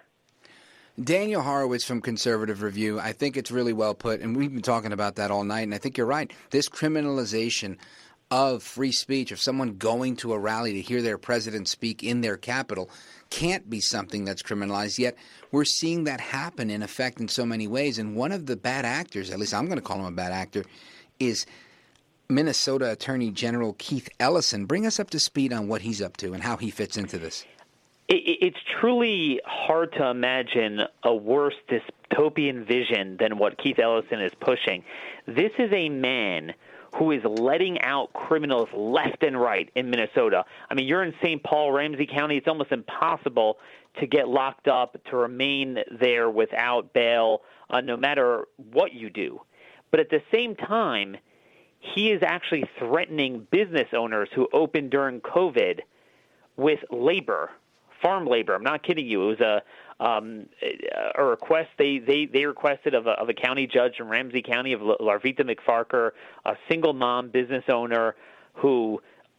Speaker 5: Daniel Horowitz from Conservative Review, I think it's really well put, and we've been talking about that all night, and I think you're right. This criminalization of free speech, of someone going to a rally to hear their president speak in their capital, can't be something that's criminalized, yet we're seeing that happen in effect in so many ways. And one of the bad actors, at least I'm going to call him a bad actor, is Minnesota Attorney General Keith Ellison. Bring us up to speed on what he's up to and how he fits into this.
Speaker 21: It's truly hard to imagine a worse dystopian vision than what Keith Ellison is pushing. This is a man who is letting out criminals left and right in Minnesota. I mean, you're in Saint Paul, Ramsey County. It's almost impossible to get locked up, to remain there without bail, uh, no matter what you do. But at the same time, he is actually threatening business owners who opened during COVID with labor, farm labor. I'm not kidding you. It was a um, a request they, they, they requested of a, of a county judge in Ramsey County, of Larvita McFarker, a single mom business owner who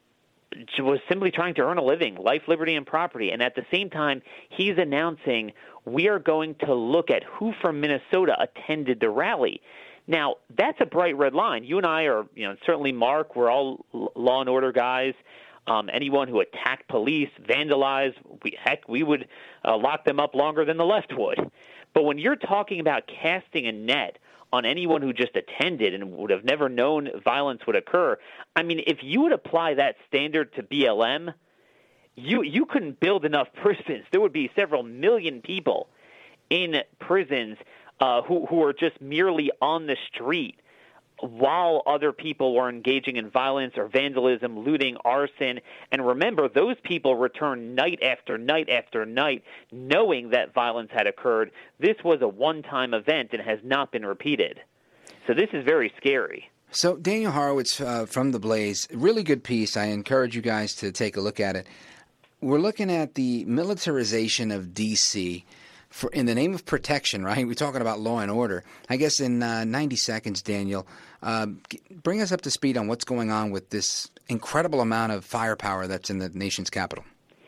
Speaker 21: was simply trying to earn a living, life, liberty, and property. And at the same time, he's announcing we are going to look at who from Minnesota attended the rally. Now, that's a bright red line. You and I are, you know, certainly Mark, we're all law and order guys. Um, anyone who attacked police, vandalized, we, heck, we would uh, lock them up longer than the left would. But when you're talking about casting a net on anyone who just attended and would have never known violence would occur, I mean, if you would apply that standard to B L M, you you couldn't build enough prisons. There would be several million people in prisons uh, who, who are just merely on the street while other people were engaging in violence or vandalism, looting, arson. And remember, those people returned night after night after night knowing that violence had occurred. This was a one-time event and has not been repeated. So this is very scary.
Speaker 5: So Daniel Horowitz uh, from The Blaze, really good piece. I encourage you guys to take a look at it. We're looking at the militarization of D C For, in the name of protection, right? We're talking about law and order. I guess in uh, ninety seconds, Daniel, uh, bring us up to speed on what's going on with this incredible amount of firepower that's in the nation's capital.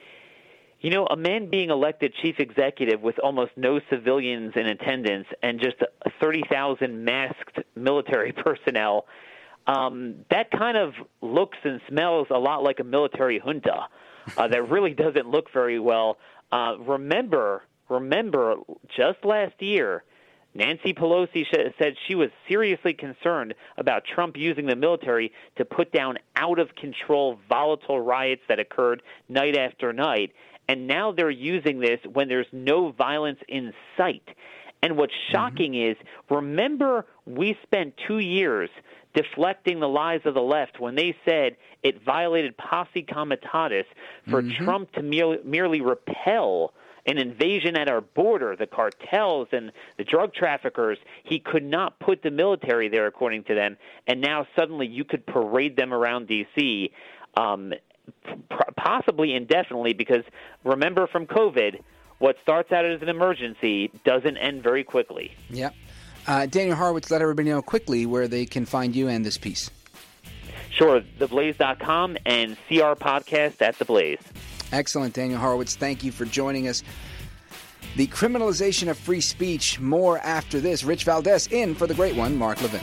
Speaker 21: You know, a man being elected chief executive with almost no civilians in attendance and just thirty thousand masked military personnel, um, that kind of looks and smells a lot like a military junta. Uh, that really doesn't look very well. Uh, remember... Remember, just last year, Nancy Pelosi said she was seriously concerned about Trump using the military to put down out-of-control, volatile riots that occurred night after night. And now they're using this when there's no violence in sight. And what's shocking mm-hmm. is, remember, we spent two years deflecting the lies of the left when they said it violated posse comitatus for mm-hmm. Trump to mere- merely repel an invasion at our border, the cartels and the drug traffickers. He could not put the military there, according to them, and now suddenly you could parade them around D C, um, p- possibly indefinitely, because remember from COVID, what starts out as an emergency doesn't end very quickly.
Speaker 5: Yep. Uh, Daniel Horowitz, let everybody know quickly where they can find you and this piece.
Speaker 21: Sure, the blaze dot com and C R Podcast at The Blaze.
Speaker 5: Excellent, Daniel Horowitz. Thank you for joining us. The criminalization of free speech, more after this. Rich Valdez in for the great one, Mark Levin.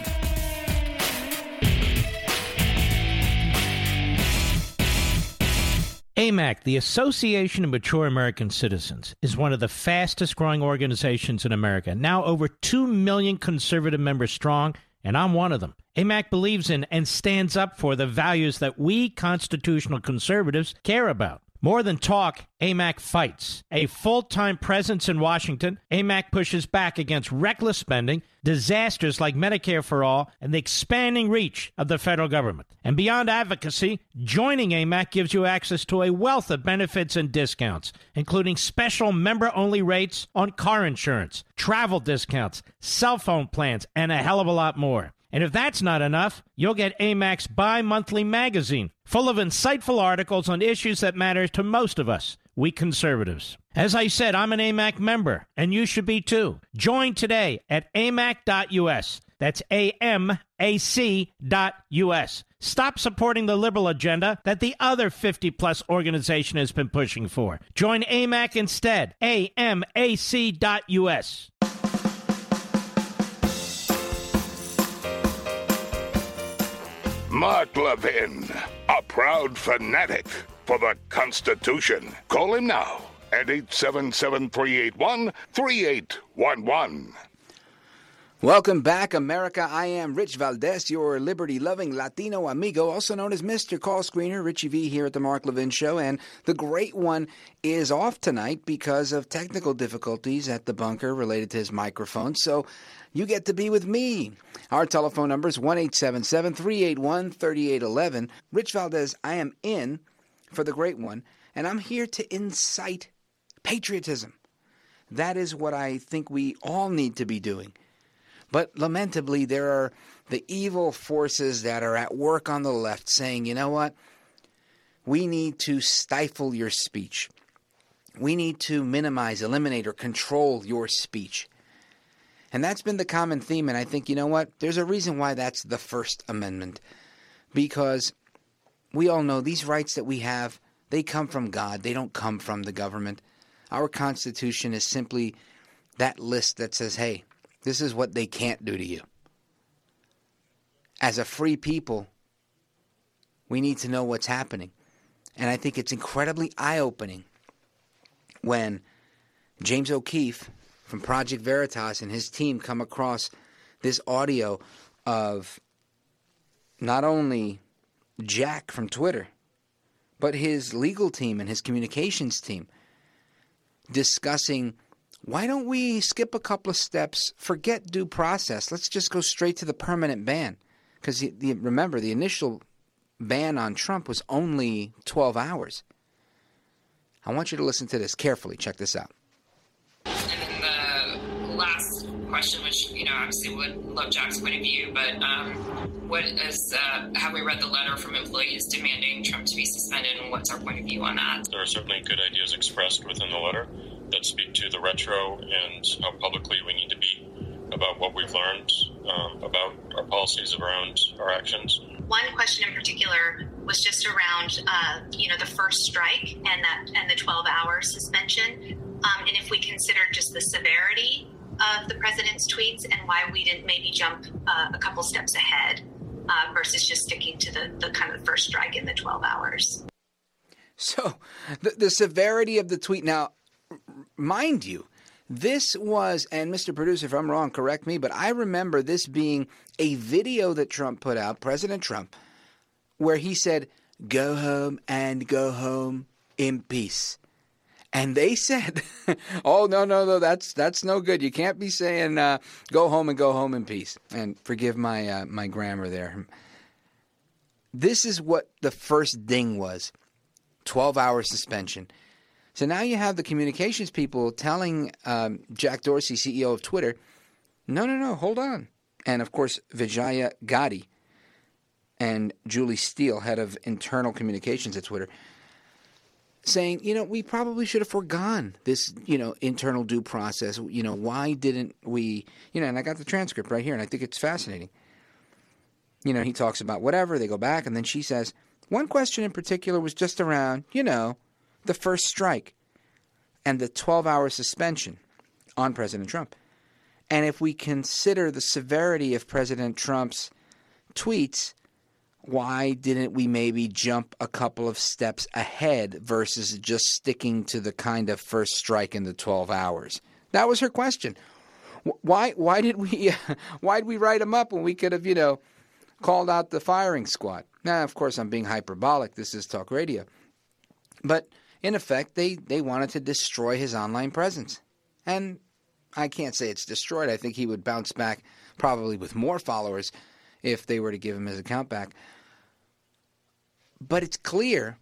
Speaker 3: A M A C, the Association of Mature American Citizens, is one of the fastest-growing organizations in America, now over two million conservative members strong, and I'm one of them. A M A C believes in and stands up for the values that we constitutional conservatives care about. More than talk, A M A C fights. A full-time presence in Washington, A M A C pushes back against reckless spending, disasters like Medicare for All, and the expanding reach of the federal government. And beyond advocacy, joining A M A C gives you access to a wealth of benefits and discounts, including special member-only rates on car insurance, travel discounts, cell phone plans, and a hell of a lot more. And if that's not enough, you'll get A M A C's bi-monthly magazine, full of insightful articles on issues that matter to most of us, we conservatives. As I said, I'm an A M A C member, and you should be too. Join today at A M A C dot U S. That's A M A C dot U S. Stop supporting the liberal agenda that the other fifty-plus organization has been pushing for. Join A M A C instead. A M A C dot U S.
Speaker 2: Mark Levin, a proud fanatic for the Constitution. Call him now at eight seven seven, three eight one, three eight one one.
Speaker 5: Welcome back, America. I am Rich Valdez, your liberty-loving Latino amigo, also known as Mister Call Screener, Richie V here at the Mark Levin Show. And the great one is off tonight because of technical difficulties at the bunker related to his microphone. So you get to be with me. Our telephone number is one eight seven seven, three eight one, three eight one one. Rich Valdez, I am in for the great one, and I'm here to incite patriotism. That is what I think we all need to be doing. But lamentably, there are the evil forces that are at work on the left saying, you know what? We need to stifle your speech. We need to minimize, eliminate, or control your speech. And that's been the common theme, and I think, you know what? There's a reason why that's the First Amendment. Because we all know these rights that we have, they come from God. They don't come from the government. Our Constitution is simply that list that says, hey, this is what they can't do to you. As a free people, we need to know what's happening. And I think it's incredibly eye-opening when James O'Keefe from Project Veritas and his team come across this audio of not only Jack from Twitter, but his legal team and his communications team discussing, why don't we skip a couple of steps, forget due process, let's just go straight to the permanent ban. Because the, the, remember, the initial ban on Trump was only twelve hours. I want you to listen to this carefully. Check this out.
Speaker 16: And then the last question, which, you know, obviously would love Jack's point of view, but um, what is, uh, have we read the letter from employees demanding Trump to be suspended, and what's our point of view on that?
Speaker 17: There are certainly good ideas expressed within the letter that speak to the retro and how publicly we need to be about what we've learned um, about our policies around our actions.
Speaker 1: One question in particular was just around, uh, you know, the first strike and that and the twelve-hour suspension, um, and if we considered just the severity of the president's tweets and why we didn't maybe jump uh, a couple steps ahead uh, versus just sticking to the, the kind of the first strike in the twelve hours.
Speaker 5: So the, the severity of the tweet. Now, mind you, this was, and Mister Producer, if I'm wrong, correct me, but I remember this being a video that Trump put out, President Trump, where he said, go home and go home in peace. And they said, oh, no, no, no, that's that's no good. You can't be saying uh, go home and go home in peace. And forgive my uh, my grammar there. This is what the first ding was, twelve-hour suspension. So now you have the communications people telling um, Jack Dorsey, C E O of Twitter, no, no, no, hold on. And, of course, Vijaya Gadde and Julie Steele, head of internal communications at Twitter, saying, you know, we probably should have foregone this, you know, internal due process. You know, why didn't we, you know, and I got the transcript right here, and I think it's fascinating. You know, he talks about whatever, they go back, and then she says, one question in particular was just around, you know, the first strike and the twelve-hour suspension on President Trump. And if we consider the severity of President Trump's tweets, why didn't we maybe jump a couple of steps ahead versus just sticking to the kind of first strike in the twelve hours? That was her question. Why why did we why did we write him up when we could have, you know, called out the firing squad? Now, of course, I'm being hyperbolic. This is talk radio. But in effect, they, they wanted to destroy his online presence. And I can't say it's destroyed. I think he would bounce back probably with more followers if they were to give him his account back. But it's clear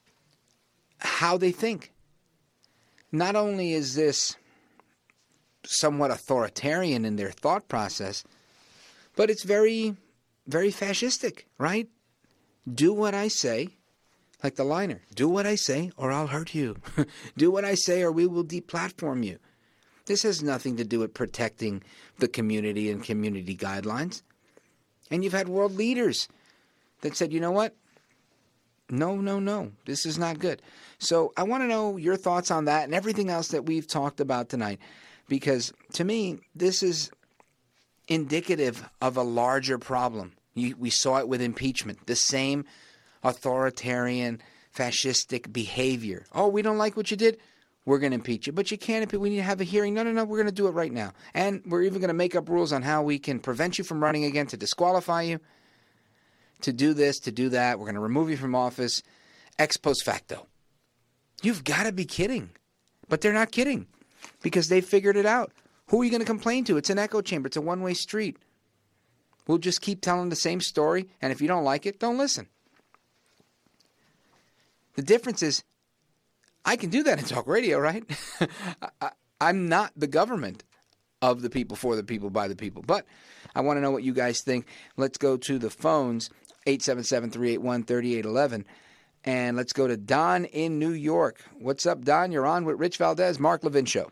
Speaker 5: how they think. Not only is this somewhat authoritarian in their thought process, but it's very, very fascistic, right? Do what I say. Like the liner, do what I say or I'll hurt you. Do what I say or we will deplatform you. This has nothing to do with protecting the community and community guidelines. And you've had world leaders that said, you know what? No, no, no. This is not good. So I want to know your thoughts on that and everything else that we've talked about tonight. Because to me, this is indicative of a larger problem. You, we saw it with impeachment. The same authoritarian, fascistic behavior. Oh, we don't like what you did? We're going to impeach you. But you can't impeach. We need to have a hearing. No, no, no. We're going to do it right now. And we're even going to make up rules on how we can prevent you from running again, to disqualify you, to do this, to do that. We're going to remove you from office ex post facto. You've got to be kidding. But they're not kidding because they figured it out. Who are you going to complain to? It's an echo chamber. It's a one-way street. We'll just keep telling the same story. And if you don't like it, don't listen. The difference is, I can do that in talk radio, right? I, I'm not the government of the people, for the people, by the people. But I want to know what you guys think. Let's go to the phones, eight seven seven, three eight one, three eight one one. And let's go to Don in New York. What's up, Don? You're on with Rich Valdez, Mark Levin Show.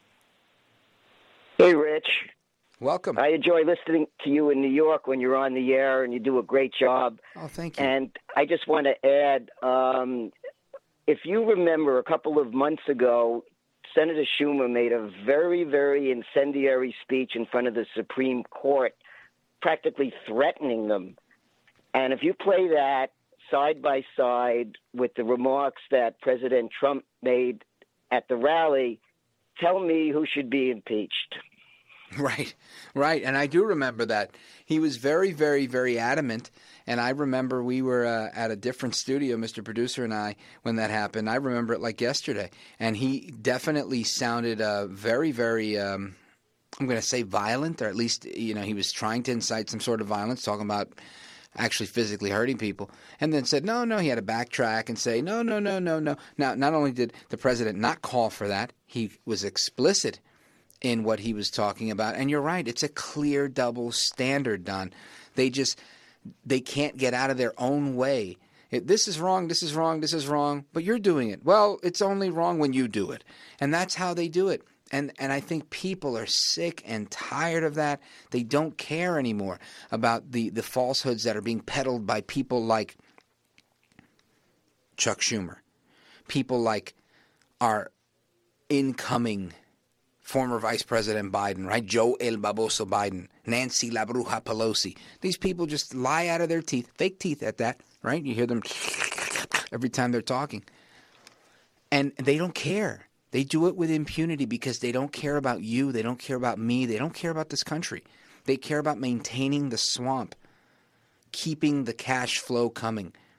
Speaker 6: Hey, Rich.
Speaker 5: Welcome.
Speaker 6: I enjoy listening to you in New York when you're on the air, and you do a great job.
Speaker 5: Oh, thank you.
Speaker 6: And I just want to add, um, if you remember a couple of months ago, Senator Schumer made a very, very incendiary speech in front of the Supreme Court, practically threatening them. And if you play that side by side with the remarks that President Trump made at the rally, tell me who should be impeached.
Speaker 5: Right, right. And I do remember that. He was very, very, very adamant. And I remember we were uh, at a different studio, Mister Producer and I, when that happened. I remember it like yesterday. And he definitely sounded uh, very, very, um, I'm going to say violent, or at least, you know, he was trying to incite some sort of violence, talking about actually physically hurting people, and then said, no, no, he had to backtrack and say, no, no, no, no, no. Now, not only did the president not call for that, he was explicit in what he was talking about. And you're right, it's a clear double standard, Don. They just, they can't get out of their own way. It, this is wrong, this is wrong, this is wrong, but you're doing it. Well, it's only wrong when you do it. And that's how they do it. And and I think people are sick and tired of that. They don't care anymore about the, the falsehoods that are being peddled by people like Chuck Schumer, people like our incoming former Vice President Biden, right? Joe El Baboso Biden, Nancy La Bruja Pelosi. These people just lie out of their teeth, fake teeth at that, right? You hear them every time they're talking. And they don't care. They do it with impunity because they don't care about you. They don't care about me. They don't care about this country. They care about maintaining the swamp, keeping the cash flow coming.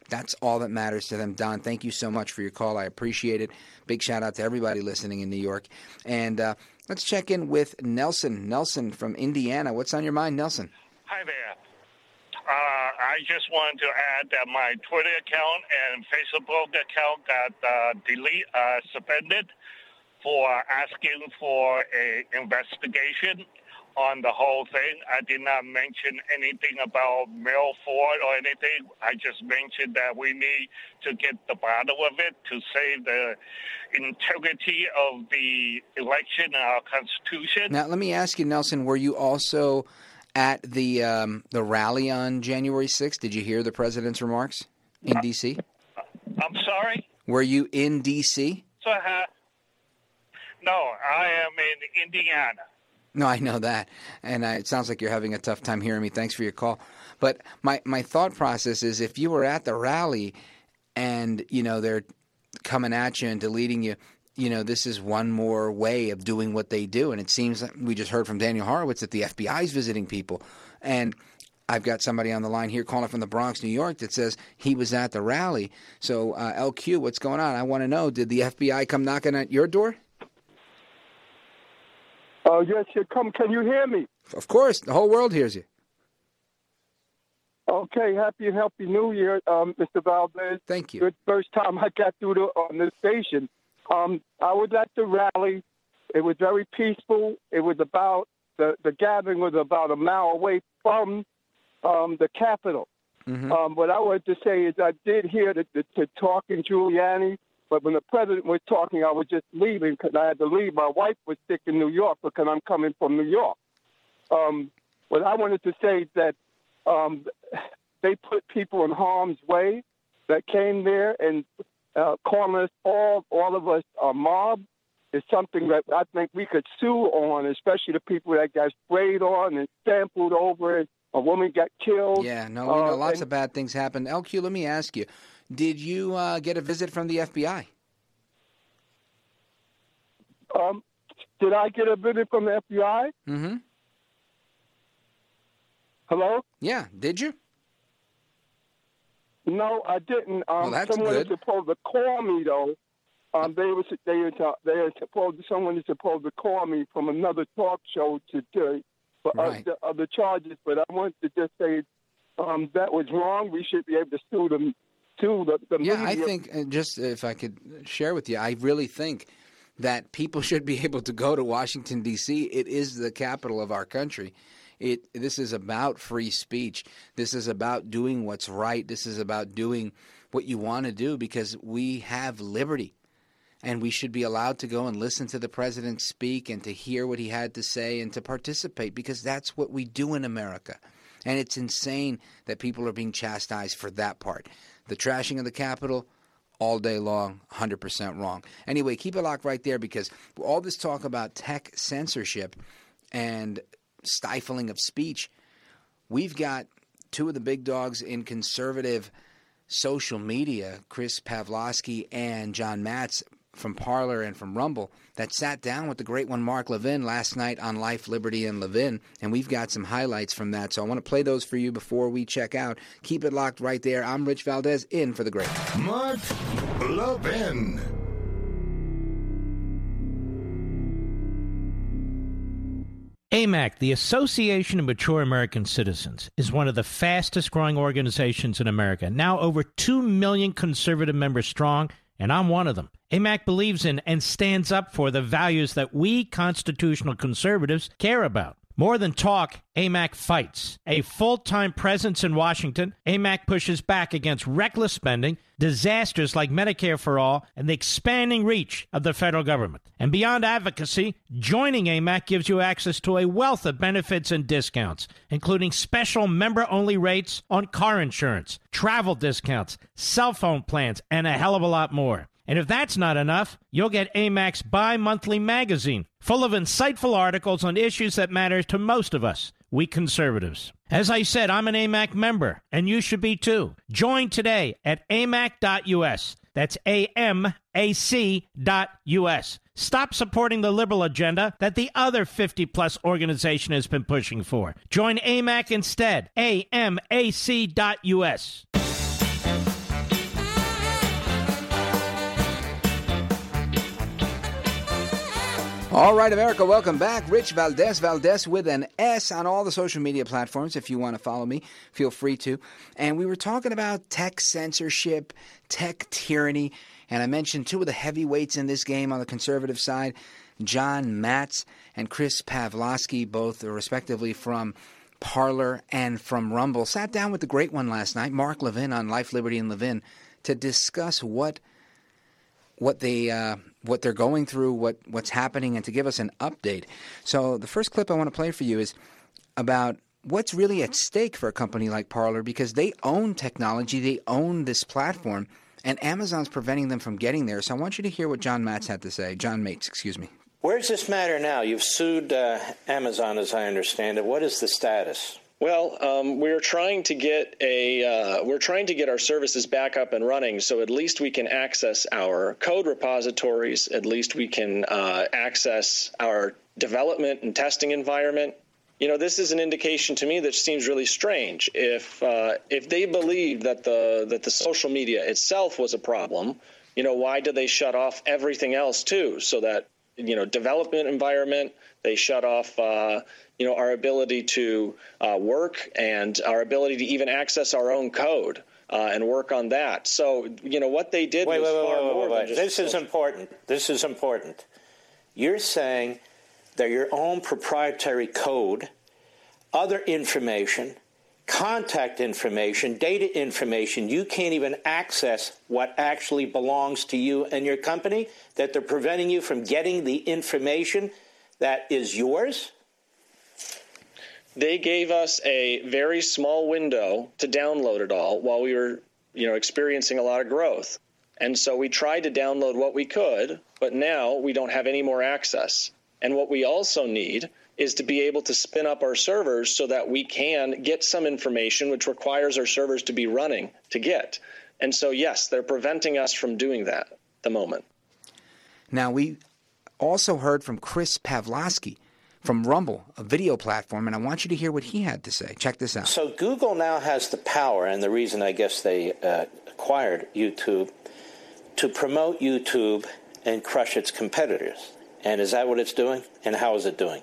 Speaker 5: That's all that matters to them. Don, thank you so much for your call. I appreciate it. Big shout out to everybody listening in New York. And uh, let's check in with Nelson. Nelson from Indiana. What's on your mind, Nelson?
Speaker 7: Hi there. Uh, I just wanted to add that my Twitter account and Facebook account got uh, delete, uh, suspended for asking for a investigation on the whole thing. I did not mention anything about mail fraud or anything. I just mentioned that we need to get the bottom of it to save the integrity of the election and our Constitution.
Speaker 5: Now, let me ask you, Nelson, were you also at the um, the rally on January sixth? Did you hear the president's remarks in D C?
Speaker 7: I'm sorry?
Speaker 5: Were you in D C?
Speaker 7: So, uh, no, I am in Indiana.
Speaker 5: No, I know that, and I, it sounds like you're having a tough time hearing me. Thanks for your call. But my, my thought process is if you were at the rally and, you know, they're coming at you and deleting you, you know, this is one more way of doing what they do. And it seems like we just heard from Daniel Horowitz that the F B I is visiting people. And I've got somebody on the line here calling from the Bronx, New York, that says he was at the rally. So, uh, L Q, what's going on? I want to know, did the F B I come knocking at your door?
Speaker 22: Oh, uh, yes, you come. Can you hear me?
Speaker 5: Of course. The whole world hears you.
Speaker 22: Okay. Happy, healthy New Year, um, Mister Valdez.
Speaker 5: Thank you.
Speaker 22: Good first time I got through the, on the station. Um, I was at the rally. It was very peaceful. It was about, the, the gathering was about a mile away from um, the Capitol. Mm-hmm. Um, what I wanted to say is I did hear the, the, the talk in Giuliani. But when the president was talking, I was just leaving because I had to leave. My wife was sick in New York because I'm coming from New York. Um, what I wanted to say is that um, they put people in harm's way that came there and uh, calling us all, all of us a mob is something that I think we could sue on, especially the people that got sprayed on and sampled over it. A woman got killed.
Speaker 5: Yeah, no, we know
Speaker 22: uh,
Speaker 5: lots
Speaker 22: and,
Speaker 5: of bad things happen. L Q, let me ask you. Did you uh, get a visit from the F B I?
Speaker 22: Um, did I get a visit from the F B I?
Speaker 5: Mm-hmm.
Speaker 22: Hello?
Speaker 5: Yeah, did you?
Speaker 22: No, I didn't. Um,
Speaker 5: well, that's
Speaker 22: someone
Speaker 5: good.
Speaker 22: is supposed to call me, though. Um, they were they were, they were supposed someone is supposed to call me from another talk show today for
Speaker 5: right.
Speaker 22: other, other charges. But I wanted to just say um, that was wrong. We should be able to sue them. To the, the
Speaker 5: yeah,
Speaker 22: media.
Speaker 5: I think, uh, just if I could share with you, I really think that people should be able to go to Washington, D C. It is the capital of our country. It This is about free speech. This is about doing what's right. This is about doing what you want to do because we have liberty. And we should be allowed to go and listen to the president speak and to hear what he had to say and to participate because that's what we do in America. And it's insane that people are being chastised for that part. The trashing of the Capitol, all day long, one hundred percent wrong. Anyway, keep it locked right there because all this talk about tech censorship and stifling of speech, we've got two of the big dogs in conservative social media, Chris Pavlovski and John Matz from Parler and from Rumble, that sat down with the great one Mark Levin last night on Life, Liberty, and Levin, and we've got some highlights from that. So I want to play those for you before we check out. Keep it locked right there. I'm Rich Valdez, in for the great
Speaker 2: Mark Levin.
Speaker 3: A M A C, the Association of Mature American Citizens, is one of the fastest growing organizations in America, now over two million conservative members strong, and I'm one of them. A M A C believes in and stands up for the values that we constitutional conservatives care about. More than talk, A M A C fights. A full-time presence in Washington, A M A C pushes back against reckless spending, disasters like Medicare for All, and the expanding reach of the federal government. And beyond advocacy, joining A M A C gives you access to a wealth of benefits and discounts, including special member-only rates on car insurance, travel discounts, cell phone plans, and a hell of a lot more. And if that's not enough, you'll get A M A C's bi-monthly magazine, full of insightful articles on issues that matter to most of us, we conservatives. As I said, I'm an A M A C member, and you should be too. Join today at A M A C dot U S. That's A M A C dot U S. Stop supporting the liberal agenda that the other fifty-plus organization has been pushing for. Join A M A C instead. A M A C dot U S.
Speaker 5: All right, America, welcome back. Rich Valdez, Valdez with an S on all the social media platforms. If you want to follow me, feel free to. And we were talking about tech censorship, tech tyranny, and I mentioned two of the heavyweights in this game on the conservative side, John Matz and Chris Pavlovski, both respectively from Parler and from Rumble, sat down with the great one last night, Mark Levin on Life, Liberty, and Levin, to discuss what what they uh, what they're going through, what what's happening, and to give us an update. So the first clip I want to play for you is about what's really at stake for a company like Parler, because they own technology, they own this platform, and Amazon's preventing them from getting there. So I want you to hear what John Matz had to say. John Mates, excuse me.
Speaker 9: Where does this matter now? You've sued uh, Amazon, as I understand it. What is the status?
Speaker 10: Well, um, we're trying to get a uh, we're trying to get our services back up and running, so at least we can access our code repositories. At least we can uh, access our development and testing environment. You know, this is an indication to me that seems really strange. If uh, if they believe that the that the social media itself was a problem, you know, why did they shut off everything else too? So that, you know, development environment, they shut off, uh, you know, our ability to uh, work and our ability to even access our own code uh, and work on that. So, you know, what they did
Speaker 9: wait,
Speaker 10: was
Speaker 9: wait, wait,
Speaker 10: far
Speaker 9: wait,
Speaker 10: more
Speaker 9: wait, wait.
Speaker 10: than just
Speaker 9: This is important. This is important. You're saying that your own proprietary code, other information, contact information, data information, you can't even access what actually belongs to you and your company, that they're preventing you from getting the information that is yours?
Speaker 10: They gave us a very small window to download it all while we were, you know, experiencing a lot of growth. And so we tried to download what we could, but now we don't have any more access. And what we also need is to be able to spin up our servers so that we can get some information, which requires our servers to be running to get. And so, yes, they're preventing us from doing that at the moment.
Speaker 5: Now, we also heard from Chris Pavlovski from Rumble, a video platform, and I want you to hear what he had to say. Check this out.
Speaker 9: So Google now has the power, and the reason I guess they uh, acquired YouTube, to promote YouTube and crush its competitors. And is that what it's doing? And how is it doing?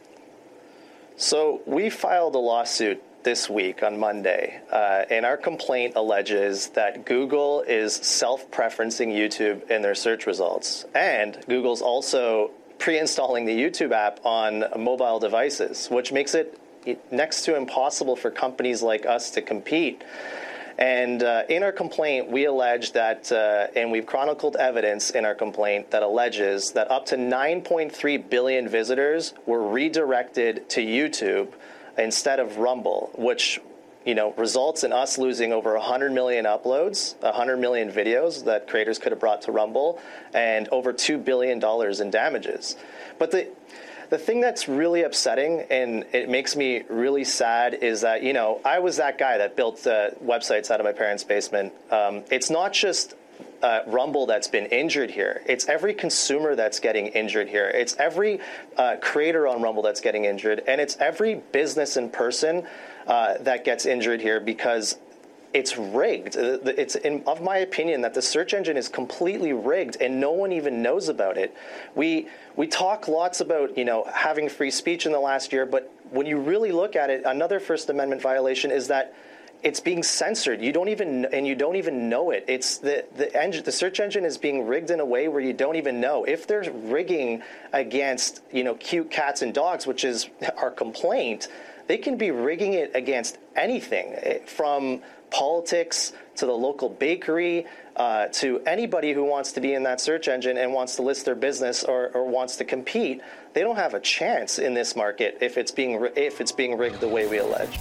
Speaker 23: So we filed a lawsuit this week on Monday, uh, and our complaint alleges that Google is self-preferencing YouTube in their search results, and Google's also pre-installing the YouTube app on mobile devices, which makes it next to impossible for companies like us to compete. And uh, in our complaint, we allege that, uh, and we've chronicled evidence in our complaint that alleges that up to nine point three billion visitors were redirected to YouTube instead of Rumble, which, you know, results in us losing over one hundred million uploads, one hundred million videos that creators could have brought to Rumble, and over two billion dollars in damages. But the The thing that's really upsetting, and it makes me really sad, is that, you know, I was that guy that built uh, websites out of my parents' basement. Um, it's not just uh, Rumble that's been injured here. It's every consumer that's getting injured here. It's every uh, creator on Rumble that's getting injured. And it's every business and person uh, that gets injured here because it's rigged. It's, in, of my opinion, that the search engine is completely rigged and no one even knows about it. We we talk lots about, you know, having free speech in the last year, but when you really look at it, another First Amendment violation is that it's being censored. You don't even, and you don't even know it. It's the the engine, the search engine is being rigged in a way where you don't even know. If they're rigging against, you know, cute cats and dogs, which is our complaint, they can be rigging it against anything from politics to the local bakery, uh, to anybody who wants to be in that search engine and wants to list their business or, or wants to compete. They don't have a chance in this market if it's being if it's being rigged the way we allege.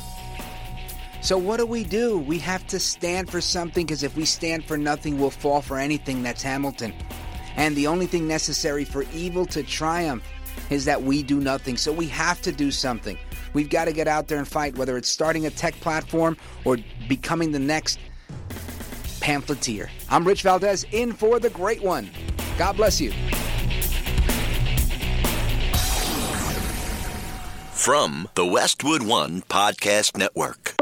Speaker 5: So what do we do? We have to stand for something, because if we stand for nothing, we'll fall for anything. That's Hamilton. And the only thing necessary for evil to triumph is that we do nothing. So we have to do something. We've got to get out there and fight, whether it's starting a tech platform or becoming the next pamphleteer. I'm Rich Valdez, in for the great one. God bless you.
Speaker 8: From the Westwood One Podcast Network.